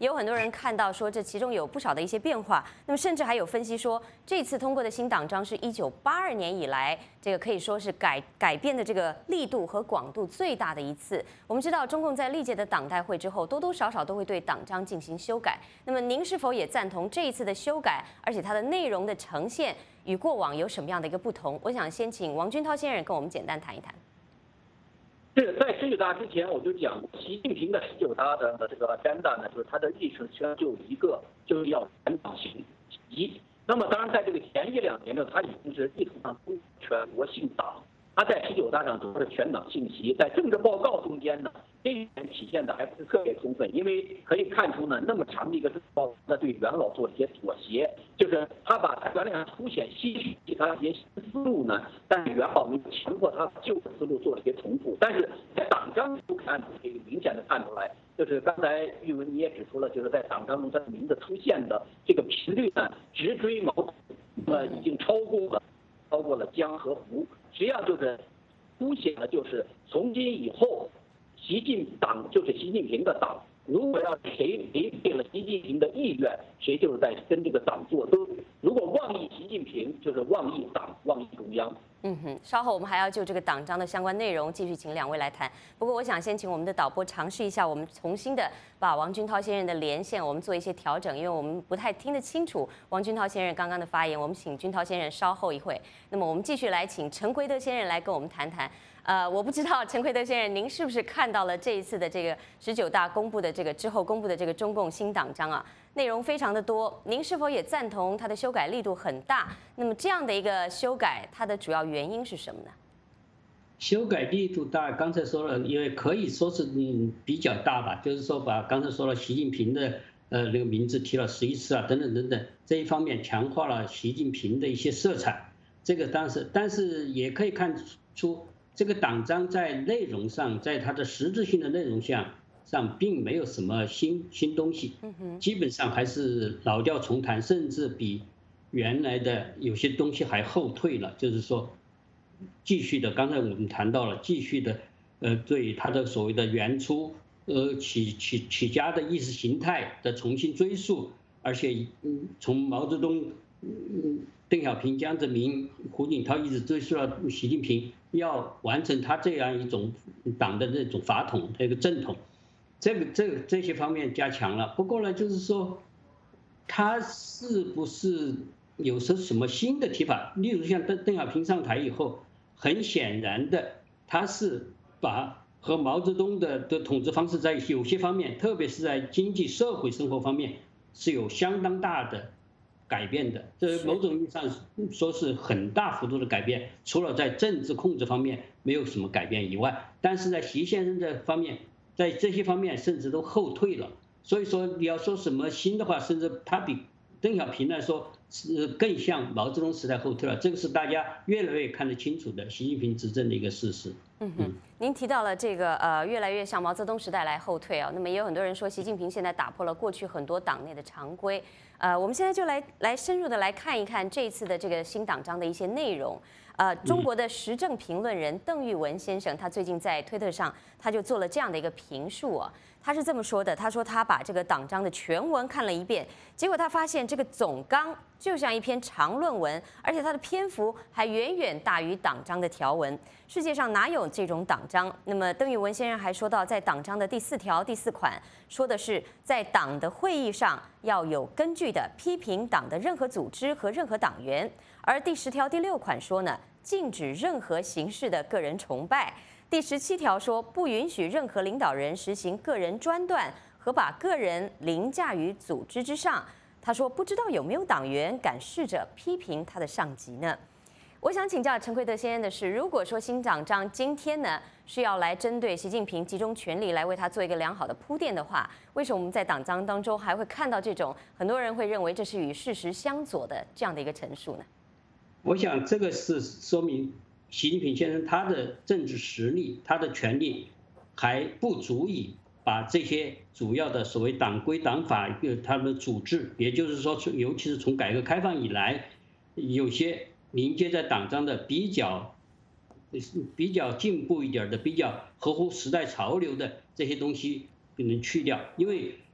也有很多人看到说这其中有不少的一些变化。那么甚至还有分析说，这次通过的新党章是一九八二年以来这个可以说是改改变的这个力度和广度最大的一次。我们知道，中共在历届的党代会之后，多多少少都会对党章进行修改。那么您是否也赞同这一次的修改，而且它的内容的呈现与过往有什么样的一个不同？我想先请王军涛先生跟我们简单谈一谈。 是在十九大之前，我就讲习近平的十九大的这个 agenda 呢，就是他的议程圈就一个，就是要全党性习。那么当然，在这个前一两年呢，他已经是意图上全国性党。他在十九大上都是全党信息，在政治报告中间呢，这一点体现的还不是特别充分，因为可以看出呢，那么长的一个政治报告，他对元老做了一些妥协，就是他把他原来想凸显吸取他一些新思路呢，但是元老们强迫他旧的思路做了一些重复，但是在党章中看可以明显的看出来，就是刚才玉文你也指出了，就是在党章中他的名字出现的这个频率呢，直追毛泽东，呃，已经超过了超过了江和湖。实际上就是凸显了，就是从今以后，习近党就是习近平的党。如果要是谁违背了习近平的意愿，谁就是在跟这个党作对。如果妄议习近平，就是妄议党，妄议中央。 嗯哼，稍后我们还要就这个党章的相关内容继续请两位来谈。不过我想先请我们的导播尝试一下，我们重新的把王军涛先生的连线我们做一些调整，因为我们不太听得清楚王军涛先生刚刚的发言。我们请军涛先生稍后一会。那么我们继续来请陈奎德先生来跟我们谈谈。呃，我不知道陈奎德先生，您是不是看到了这一次的这个十九大公布的这个之后公布的这个中共新党章啊？内容非常的多，您是否也赞同它的修改力度很大？那么这样的一个修改，它的主要原因是什么呢？ 修改力度大，刚才说了，因为可以说是嗯比较大吧，就是说把刚才说了习近平的呃那个名字提了十一次啊，等等等等，这一方面强化了习近平的一些色彩。这个当时，但是也可以看出。这个党章在内容上，在它的实质性的内容上上并没有什么新新东西，基本上还是老调重弹，甚至比原来的有些东西还后退了。就是说，继续的，刚才我们谈到了，继续的，呃，对它的所谓的原初呃起起起家的意识形态的重新追溯，而且嗯，从毛泽东、嗯邓小平、江泽民、胡锦涛一直追溯到习近平。要完成他这样一种党的这种法统，这个正统，这个这个这些方面加强了。不过呢，就是说，他是不是有些什么新的提法？例如像邓邓小平上台以后，很显然的，他是把和毛泽东的的统治方式在有些方面，特别是在经济社会生活方面，是有相当大的。改变的，这某种意义上说是很大幅度的改变，除了在政治控制方面没有什么改变以外，但是在习先生这方面，在这些方面甚至都后退了。所以说你要说什么新的话，甚至他比邓小平来说是更像毛泽东时代后退了，这个是大家越来越看得清楚的习近平执政的一个事实。 嗯哼，您提到了这个呃，越来越向毛泽东时代来后退啊。那么也有很多人说，习近平现在打破了过去很多党内的常规。呃，我们现在就来来深入的来看一看这一次的这个新党章的一些内容。呃，中国的时政评论人邓玉文先生，他最近在推特上他就做了这样的一个评述啊。他是这么说的，他说他把这个党章的全文看了一遍，结果他发现这个总纲就像一篇长论文，而且它的篇幅还远远大于党章的条文。世界上哪有这种党章？那么邓玉文先生还说到，在党章的第四条第四款说的是，在党的会议上要有根据的批评党的任何组织和任何党员，而第十条第六款说呢，禁止任何形式的个人崇拜。第十七条说，不允许任何领导人实行个人专断和把个人凌驾于组织之上。他说，不知道有没有党员敢试着批评他的上级呢？我想请教陈奎德先生的是，如果说新党章今天呢是要来针对习近平集中权力来为他做一个良好的铺垫的话，为什么我们在党章当中还会看到这种很多人会认为这是与事实相左的这样的一个陈述呢？ 我想这个是说明习近平先生他的政治实力、他的权力还不足以把这些主要的所谓党规党法他们组织，也就是说，尤其是从改革开放以来，有些凝结在党章的比较比较进步一点的、比较合乎时代潮流的这些东西，能去掉。因为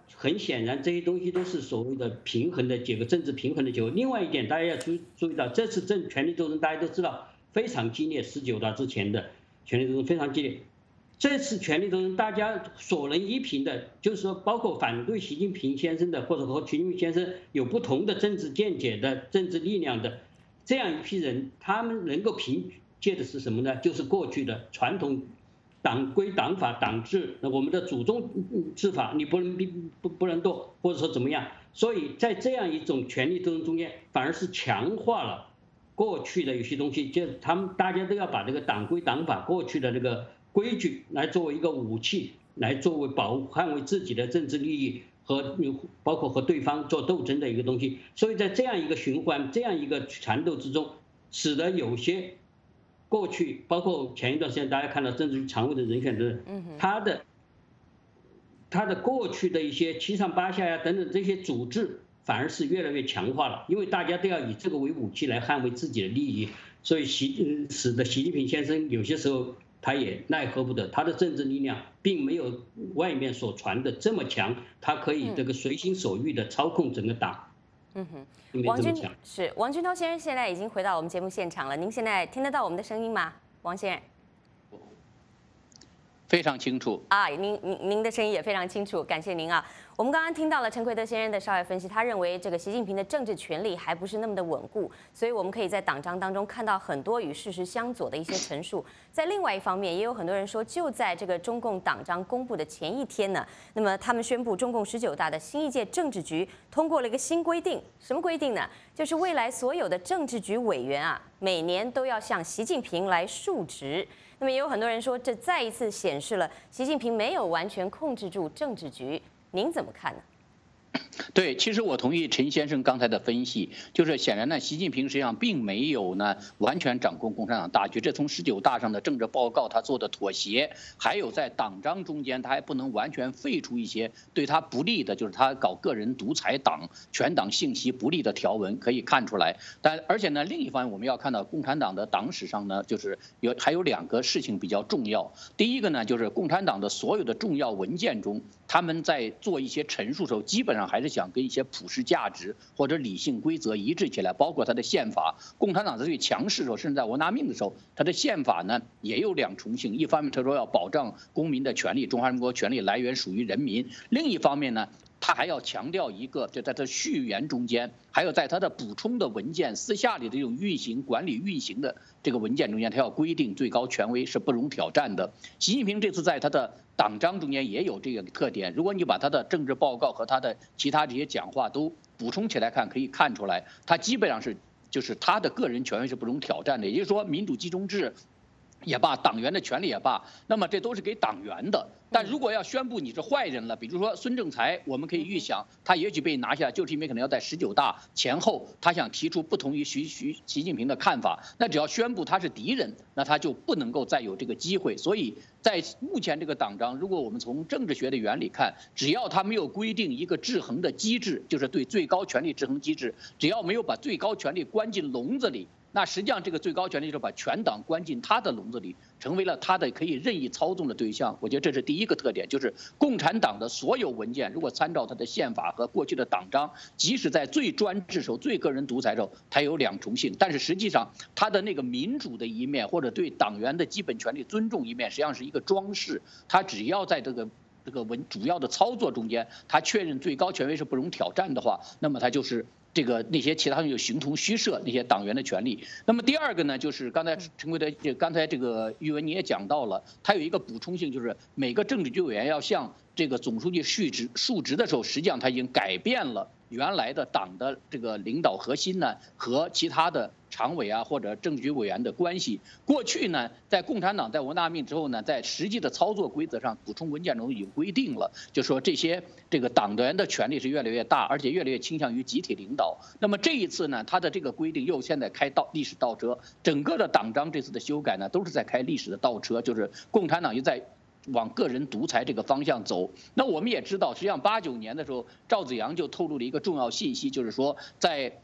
很显然，这些东西都是所谓的平衡的结构，政治平衡的结构。另外一点，大家要注注意到，这次政权力斗争大家都知道非常激烈，十九大之前的权力斗争非常激烈。这次权力斗争，大家所能依凭的，就是说，包括反对习近平先生的，或者和习近平先生有不同的政治见解的、政治力量的这样一批人，他们能够凭借的是什么呢？就是过去的传统。党规、党法、党制，那我们的祖宗制法，你不能不不能动，或者说怎么样？所以在这样一种权力斗争中间，反而是强化了过去的有些东西，就他们大家都要把这个党规、党法过去的这个规矩来作为一个武器，来作为保护、捍卫自己的政治利益和包括和对方做斗争的一个东西。所以在这样一个循环、这样一个缠斗之中，使得有些。过去包括前一段时间，大家看到政治局常委的人选的，他的他的过去的一些七上八下呀等等这些组织，反而是越来越强化了，因为大家都要以这个为武器来捍卫自己的利益，所以习使得习近平先生有些时候他也奈何不得，他的政治力量并没有外面所传的这么强，他可以这个随心所欲的操控整个党。 嗯哼，王军是王军涛先生现在已经回到我们节目现场了，您现在听得到我们的声音吗，王先生？ 非常清楚啊，您您您的声音也非常清楚，感谢您啊。我们刚刚听到了陈奎德先生的稍微分析，他认为这个习近平的政治权力还不是那么的稳固，所以我们可以在党章当中看到很多与事实相左的一些陈述。在另外一方面，也有很多人说，就在这个中共党章公布的前一天呢，那么他们宣布中共十九大的新一届政治局通过了一个新规定，什么规定呢？就是未来所有的政治局委员啊，每年都要向习近平来述职。那么也有很多人说，这再一次显示了习近平没有完全控制住政治局。您怎么看呢？ 对，其实我同意陈先生刚才的分析，就是显然呢，习近平实际上并没有呢完全掌控共产党大局，这从十九大上的政治报告他做的妥协，还有在党章中间他还不能完全废除一些对他不利的，就是他搞个人独裁党、全党信息不利的条文，可以看出来。但而且呢，另一方面我们要看到共产党的党史上呢，就是有还有两个事情比较重要。第一个呢，就是共产党的所有的重要文件中，他们在做一些陈述的时候，基本上还是想跟一些普世价值或者理性规则一致起来，包括它的宪法。共产党在最强势的时候，甚至在文大命的时候，它的宪法呢也有两重性：一方面他说要保障公民的权利，中华人民共和国权利来源属于人民；另一方面呢，他还要强调一个，就在他序言中间，还有在他的补充的文件、私下里的这种运行、管理运行的这个文件中间，他要规定最高权威是不容挑战的。习近平这次在他的党章中间也有这个特点，如果你把他的政治报告和他的其他这些讲话都补充起来看，可以看出来，他基本上是就是他的个人权威是不容挑战的，也就是说民主集中制也罢，党员的权利也罢，那么这都是给党员的。但如果要宣布你是坏人了，比如说孙政才，我们可以预想他也许被拿下，就是因为可能要在十九大前后，他想提出不同于习习习近平的看法，那只要宣布他是敌人，那他就不能够再有这个机会。所以在目前这个党章，如果我们从政治学的原理看，只要他没有规定一个制衡的机制，就是对最高权力制衡机制，只要没有把最高权力关进笼子里，那实际上这个最高权力就是把全党关进他的笼子里，成为了他的可以任意操纵的对象。我觉得这是第一个特点，就是共产党的所有文件，如果参照他的宪法和过去的党章，即使在最专制时候、最个人独裁时候，它有两重性，但是实际上他的那个民主的一面，或者对党员的基本权利尊重一面，实际上是一个装饰。他只要在这个这个文主要的操作中间，他确认最高权威是不容挑战的话，那么他就是这个那些其他人有形同虚设那些党员的权利。那么第二个呢，就是刚才陈奎德，刚才这个玉文你也讲到了，它有一个补充性，就是每个政治局委员要向这个总书记述职述职的时候，实际上他已经改变了原来的党的这个领导核心呢和其他的常委啊或者政治局委员的关系。过去呢，在共产党在文大命之后呢，在实际的操作规则上，补充文件中已经规定了，就说这些这个党员的权力是越来越大，而且越来越倾向于集体领导。那么这一次呢，他的这个规定又现在开倒历史倒车，整个的党章这次的修改呢，都是在开历史的倒车，就是共产党又在往个人独裁这个方向走。那我们也知道，实际上八九年的时候，赵紫阳就透露了一个重要信息，就是说在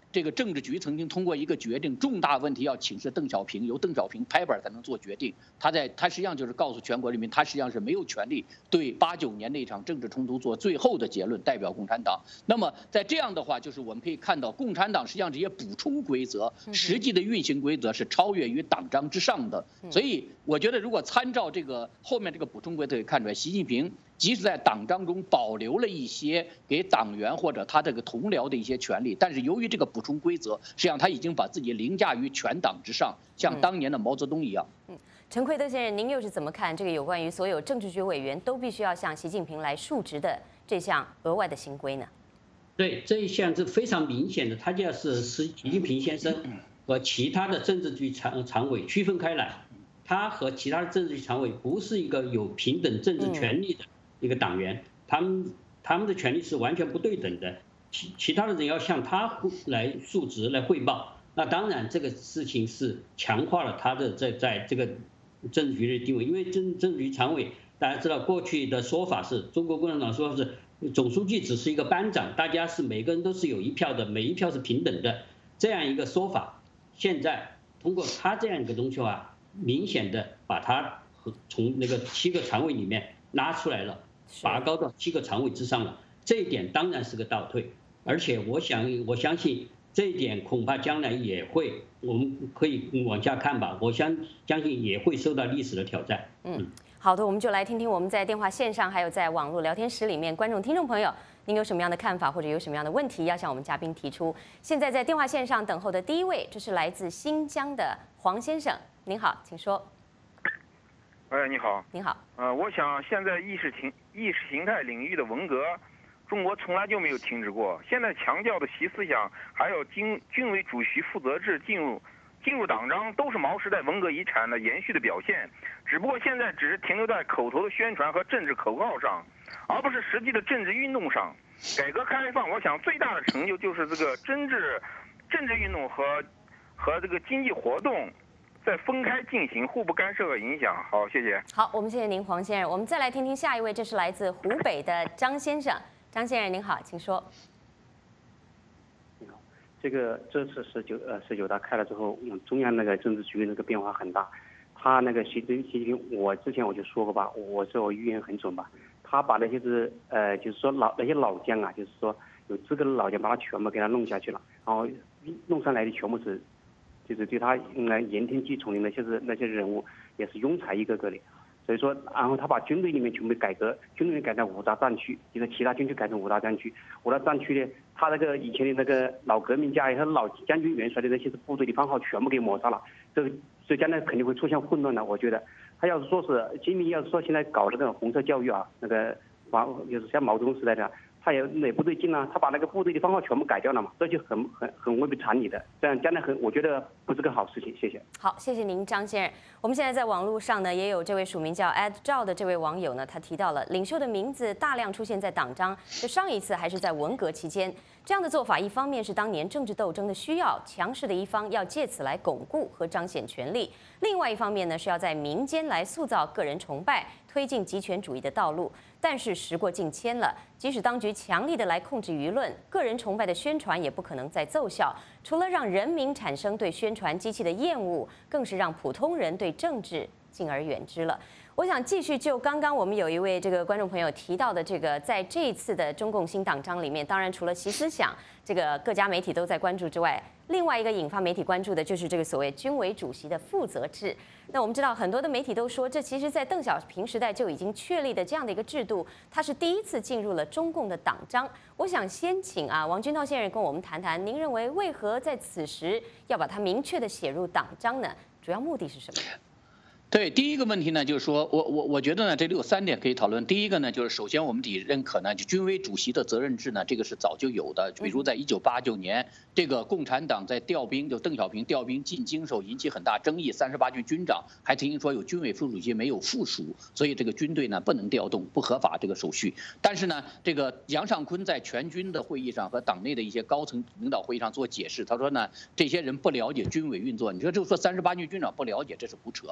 这个政治局曾经通过一个决定，重大问题要请示邓小平，由邓小平拍板才能做决定。他在他实际上就是告诉全国人民，他实际上是没有权利对八九年那场政治冲突做最后的结论，代表共产党。那么在这样的话，就是我们可以看到，共产党实际上这些补充规则，实际的运行规则是超越于党章之上的。所以我觉得，如果参照这个后面这个补充规则，可以看出来，习近平即使在党章中保留了一些给党员或者他这个同僚的一些权利，但是由于这个补充规则，实际上他已经把自己凌驾于全党之上，像当年的毛泽东一样。 嗯，陈奎德先生，您又是怎么看这个有关于所有政治局委员都必须要向习近平来述职的这项额外的新规呢？ 对，这一项是非常明显的，他就是习近平先生和其他的政治局常常委区分开来，他和其他的政治局常委不是一个有平等政治权利的一个党员，他们他们的权利是完全不对等的，其其他的人要向他来述职来汇报。那当然，这个事情是强化了他的在在这个政治局的地位，因为政政治局常委大家知道，过去的说法是中国共产党说是总书记只是一个班长，大家是每个人都是有一票的，每一票是平等的这样一个说法。现在通过他这样一个东西啊，明显的把他从那个七个常委里面拉出来了，拔高到七个常委之上了。这一点当然是个倒退，而且我想我相信这一点恐怕将来也会，我们可以往下看吧。我相相信也会受到历史的挑战。 嗯，好的，我们就来听听我们在电话线上还有在网络聊天室里面观众听众朋友，您有什么样的看法或者有什么样的问题要向我们嘉宾提出？现在在电话线上等候的第一位，这是来自新疆的黄先生，您好，请说。 哎，你好。 您好。 呃，我想现在意识形意识形态领域的文革，中国从来就没有停止过。现在强调的习思想，还有军军委主席负责制进入进入党章，都是毛时代文革遗产的延续的表现。只不过现在只是停留在口头的宣传和政治口号上，而不是实际的政治运动上。改革开放，我想最大的成就就是这个政治政治运动和和这个经济活动在分开进行，互不干涉和影响。好，谢谢。 好，我们谢谢您，黄先生。我们再来听听下一位，这是来自湖北的张先生。张先生您好，请说。 你好，这个这次十九呃十九大开了之后，嗯，中央那个政治局那个变化很大。他那个习习近平，我之前我就说过吧，我说我预言很准吧。他把那些是呃，就是说老那些老将啊，就是说有资格的老将，把他全部给他弄下去了，然后弄上来的全部是，就是对他嗯言听计从的那些是那些人物，也是庸才一个个的。所以说，然后他把军队里面全部改革，军队里面改成五大战区，就是其他军区改成五大战区。五大战区呢，他那个以前的那个老革命家也和老将军元帅的那些部队的番号全部给抹杀了，这个所以将来肯定会出现混乱的。我觉得，他要是说是习近平要是说现在搞那个红色教育啊，那个毛就是像毛泽东时代的，他也也不对劲啊，他把那个部队的番号全部改掉了嘛，这就很很很违背常理的，这样将来很我觉得不是个好事情。谢谢。 好，谢谢您，张先生。我们现在在网络上呢，也有这位署名叫 Ed 赵的这位网友呢，他提到了领袖的名字大量出现在党章，这上一次还是在文革期间。这样的做法，一方面是当年政治斗争的需要，强势的一方要借此来巩固和彰显权力；另外一方面呢，是要在民间来塑造个人崇拜，推进极权主义的道路。但是时过境迁了，即使当局强力的来控制舆论，个人崇拜的宣传也不可能再奏效。除了让人民产生对宣传机器的厌恶，更是让普通人对政治敬而远之了。我想继续就刚刚我们有一位这个观众朋友提到的这个，在这一次的中共新党章里面，当然除了习思想，这个各家媒体都在关注之外，另外一个引发媒体关注的就是这个所谓军委主席的负责制。那我们知道很多的媒体都说，这其实在邓小平时代就已经确立的这样的一个制度，它是第一次进入了中共的党章。我想先请啊王军涛先生跟我们谈谈，您认为为何在此时要把它明确的写入党章呢？主要目的是什么？ 对，第一个问题呢，就是说我我我觉得呢，这里有三点可以讨论。第一个呢，就是首先我们得认可呢，就军委主席的责任制呢，这个是早就有的。比如在一九八九年，这个共产党在调兵，就邓小平调兵进京时候引起很大争议，三十八军军长还曾经说有军委副主席没有附属，所以这个军队呢不能调动，不合法这个手续。但是呢，这个杨尚昆在全军的会议上和党内的一些高层领导会议上做解释，他说呢，这些人不了解军委运作。你说就说三十八军军长不了解，这是胡扯。但是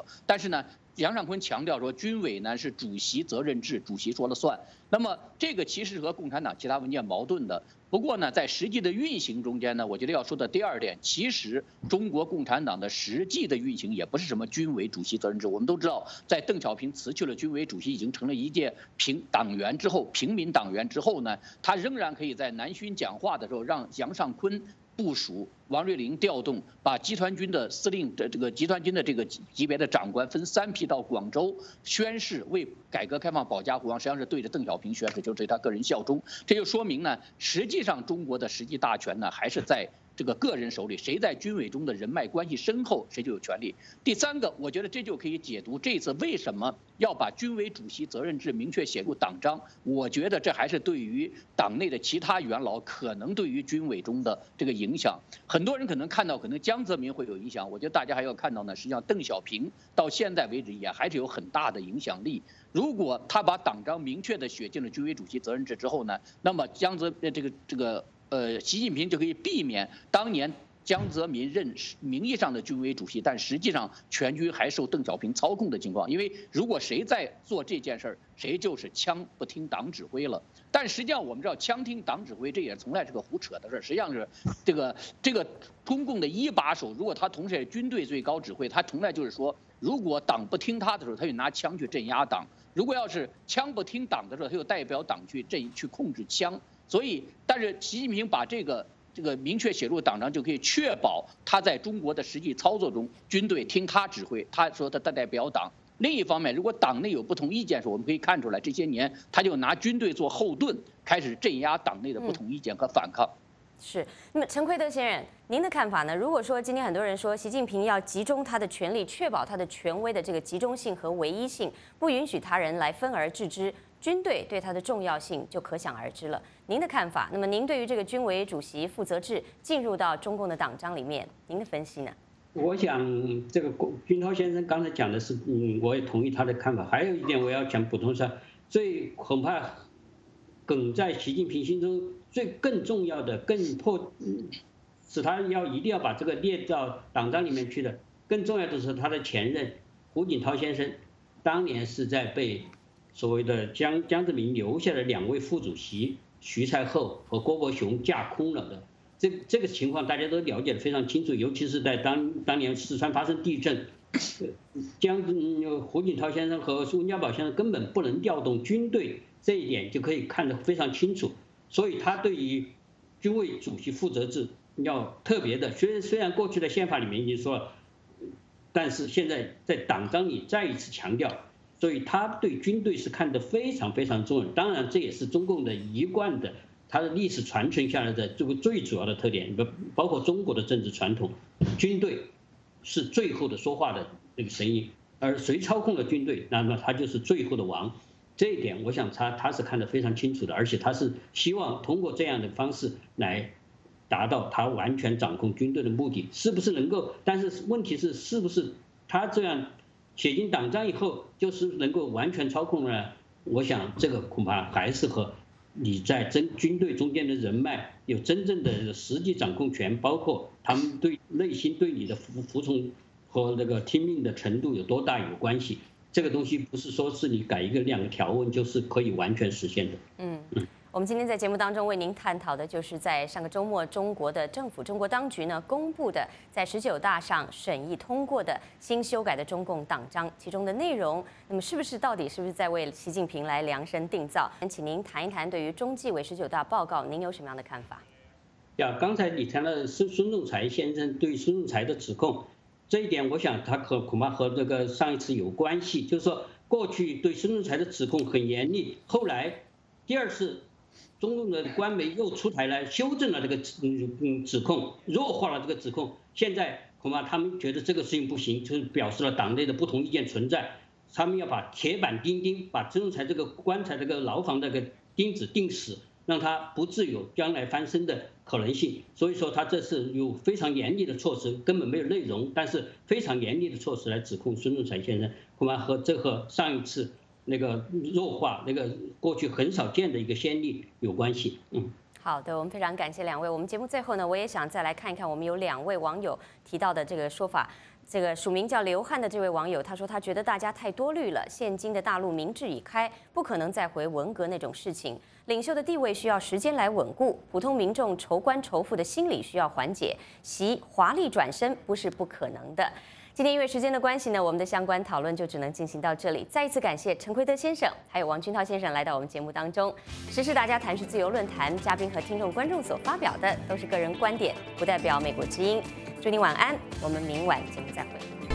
是呢，杨尚昆强调说，军委呢是主席责任制，主席说了算。那么这个其实是和共产党其他文件矛盾的。不过呢，在实际的运行中间呢，我觉得要说的第二点，其实中国共产党的实际的运行也不是什么军委主席责任制。我们都知道，在邓小平辞去了军委主席，已经成了一届平党员之后，平民党员之后呢，他仍然可以在南巡讲话的时候让杨尚昆部署，王瑞麟调动，把集团军的司令的这个集团军的这个级别的长官分三批到广州宣誓，为改革开放保驾护航，实际上是对着邓小平宣誓，就是对他个人效忠。这就说明呢，实际上中国的实际大权呢，还是在这个个人手里，谁在军委中的人脉关系深厚，谁就有权利。第三个，我觉得这就可以解读这次为什么要把军委主席责任制明确写入党章。我觉得这还是对于党内的其他元老可能对于军委中的这个影响。很多人可能看到，可能江泽民会有影响，我觉得大家还要看到呢，实际上邓小平到现在为止也还是有很大的影响力。如果他把党章明确的写进了军委主席责任制之后呢，那么江泽这个这个。呃，习近平就可以避免当年江泽民任名义上的军委主席，但实际上全军还受邓小平操控的情况。因为如果谁在做这件事儿，谁就是枪不听党指挥了。但实际上我们知道，枪听党指挥这也从来是个胡扯的事儿。实际上是这个这个中共的一把手，如果他同时也是军队最高指挥，他从来就是说，如果党不听他的时候，他就拿枪去镇压党；如果要是枪不听党的时候，他就代表党去镇去控制枪。所以，但是习近平把这个这个明确写入党章，就可以确保他在中国的实际操作中，军队听他指挥，他说他他代表党。另一方面，如果党内有不同意见时，我们可以看出来，这些年他就拿军队做后盾，开始镇压党内的不同意见和反抗。嗯、 是。那么陈奎德先生，您的看法呢？如果说今天很多人说习近平要集中他的权力，确保他的权威的这个集中性和唯一性，不允许他人来分而治之。军队对它的重要性就可想而知了。您的看法？那么您对于这个军委主席负责制进入到中共的党章里面，您的分析呢？ 我想这个军涛先生刚才讲的是，嗯，我也同意他的看法。还有一点我要想补充是，最恐怕梗在习近平心中最更重要的、更迫使他要一定要把这个列到党章里面去的，更重要的是他的前任胡锦涛先生，当年是在被所谓的江江泽民留下的两位副主席徐才厚和郭伯雄架空了的，这这个情况大家都了解得非常清楚，尤其是在当当年四川发生地震，江胡锦涛先生和温家宝先生根本不能调动军队，这一点就可以看得非常清楚。所以他对于军委主席负责制要特别的，虽然虽然过去的宪法里面已经说了，但是现在在党章里再一次强调。所以他对军队是看得非常非常重要，当然这也是中共的一贯的，它的历史传承下来的这个最主要的特点，包括中国的政治传统，军队是最后的说话的那个声音，而谁操控了军队，那么他就是最后的王。这一点，我想他他是看得非常清楚的，而且他是希望通过这样的方式来达到他完全掌控军队的目的，是不是能够？但是问题是，是不是他这样写进党章以后，就是能够完全操控呢？我想这个恐怕还是和你在真军队中间的人脉有真正的实际掌控权，包括他们对内心对你的服服从和那个听命的程度有多大有关系。这个东西不是说是你改一个两个条文就是可以完全实现的。 嗯嗯。我们今天在节目当中为您探讨的就是在上个周末，中国的政府、中国当局呢公布的在十九大上审议通过的新修改的中共党章，其中的内容，那么是不是到底是不是在为习近平来量身定造？请您谈一谈对于中纪委十九大报告，您有什么样的看法？ 呀，刚才你谈了孙孙仲才先生对孙仲才的指控，这一点我想他可恐怕和这个上一次有关系，就是说过去对孙仲才的指控很严厉，后来第二次。中共的官媒又出台来修正了这个嗯嗯指控，弱化了这个指控。现在恐怕他们觉得这个事情不行，就是表示了党内的不同意见存在。他们要把铁板钉钉，把孙仲才这个棺材这个牢房这个钉子钉死，让他不致有将来翻身的可能性。所以说他这是有非常严厉的措施，根本没有内容，但是非常严厉的措施来指控孙仲才先生，恐怕和这和上一次。那个弱化，那个过去很少见的一个先例有关系。嗯， 好的，我们非常感谢两位。我们节目最后呢，我也想再来看一看，我们有两位网友提到的这个说法。 这个署名叫刘汉的这位网友，他说他觉得大家太多虑了，现今的大陆民智已开，不可能再回文革那种事情。领袖的地位需要时间来稳固，普通民众仇官仇富的心理需要缓解，习华丽转身不是不可能的。今天因为时间的关系呢，我们的相关讨论就只能进行到这里。再一次感谢陈奎德先生还有王军涛先生来到我们节目当中。时事大家谈是自由论坛，嘉宾和听众观众所发表的都是个人观点，不代表美国之音。祝您晚安，我们明晚节目再会。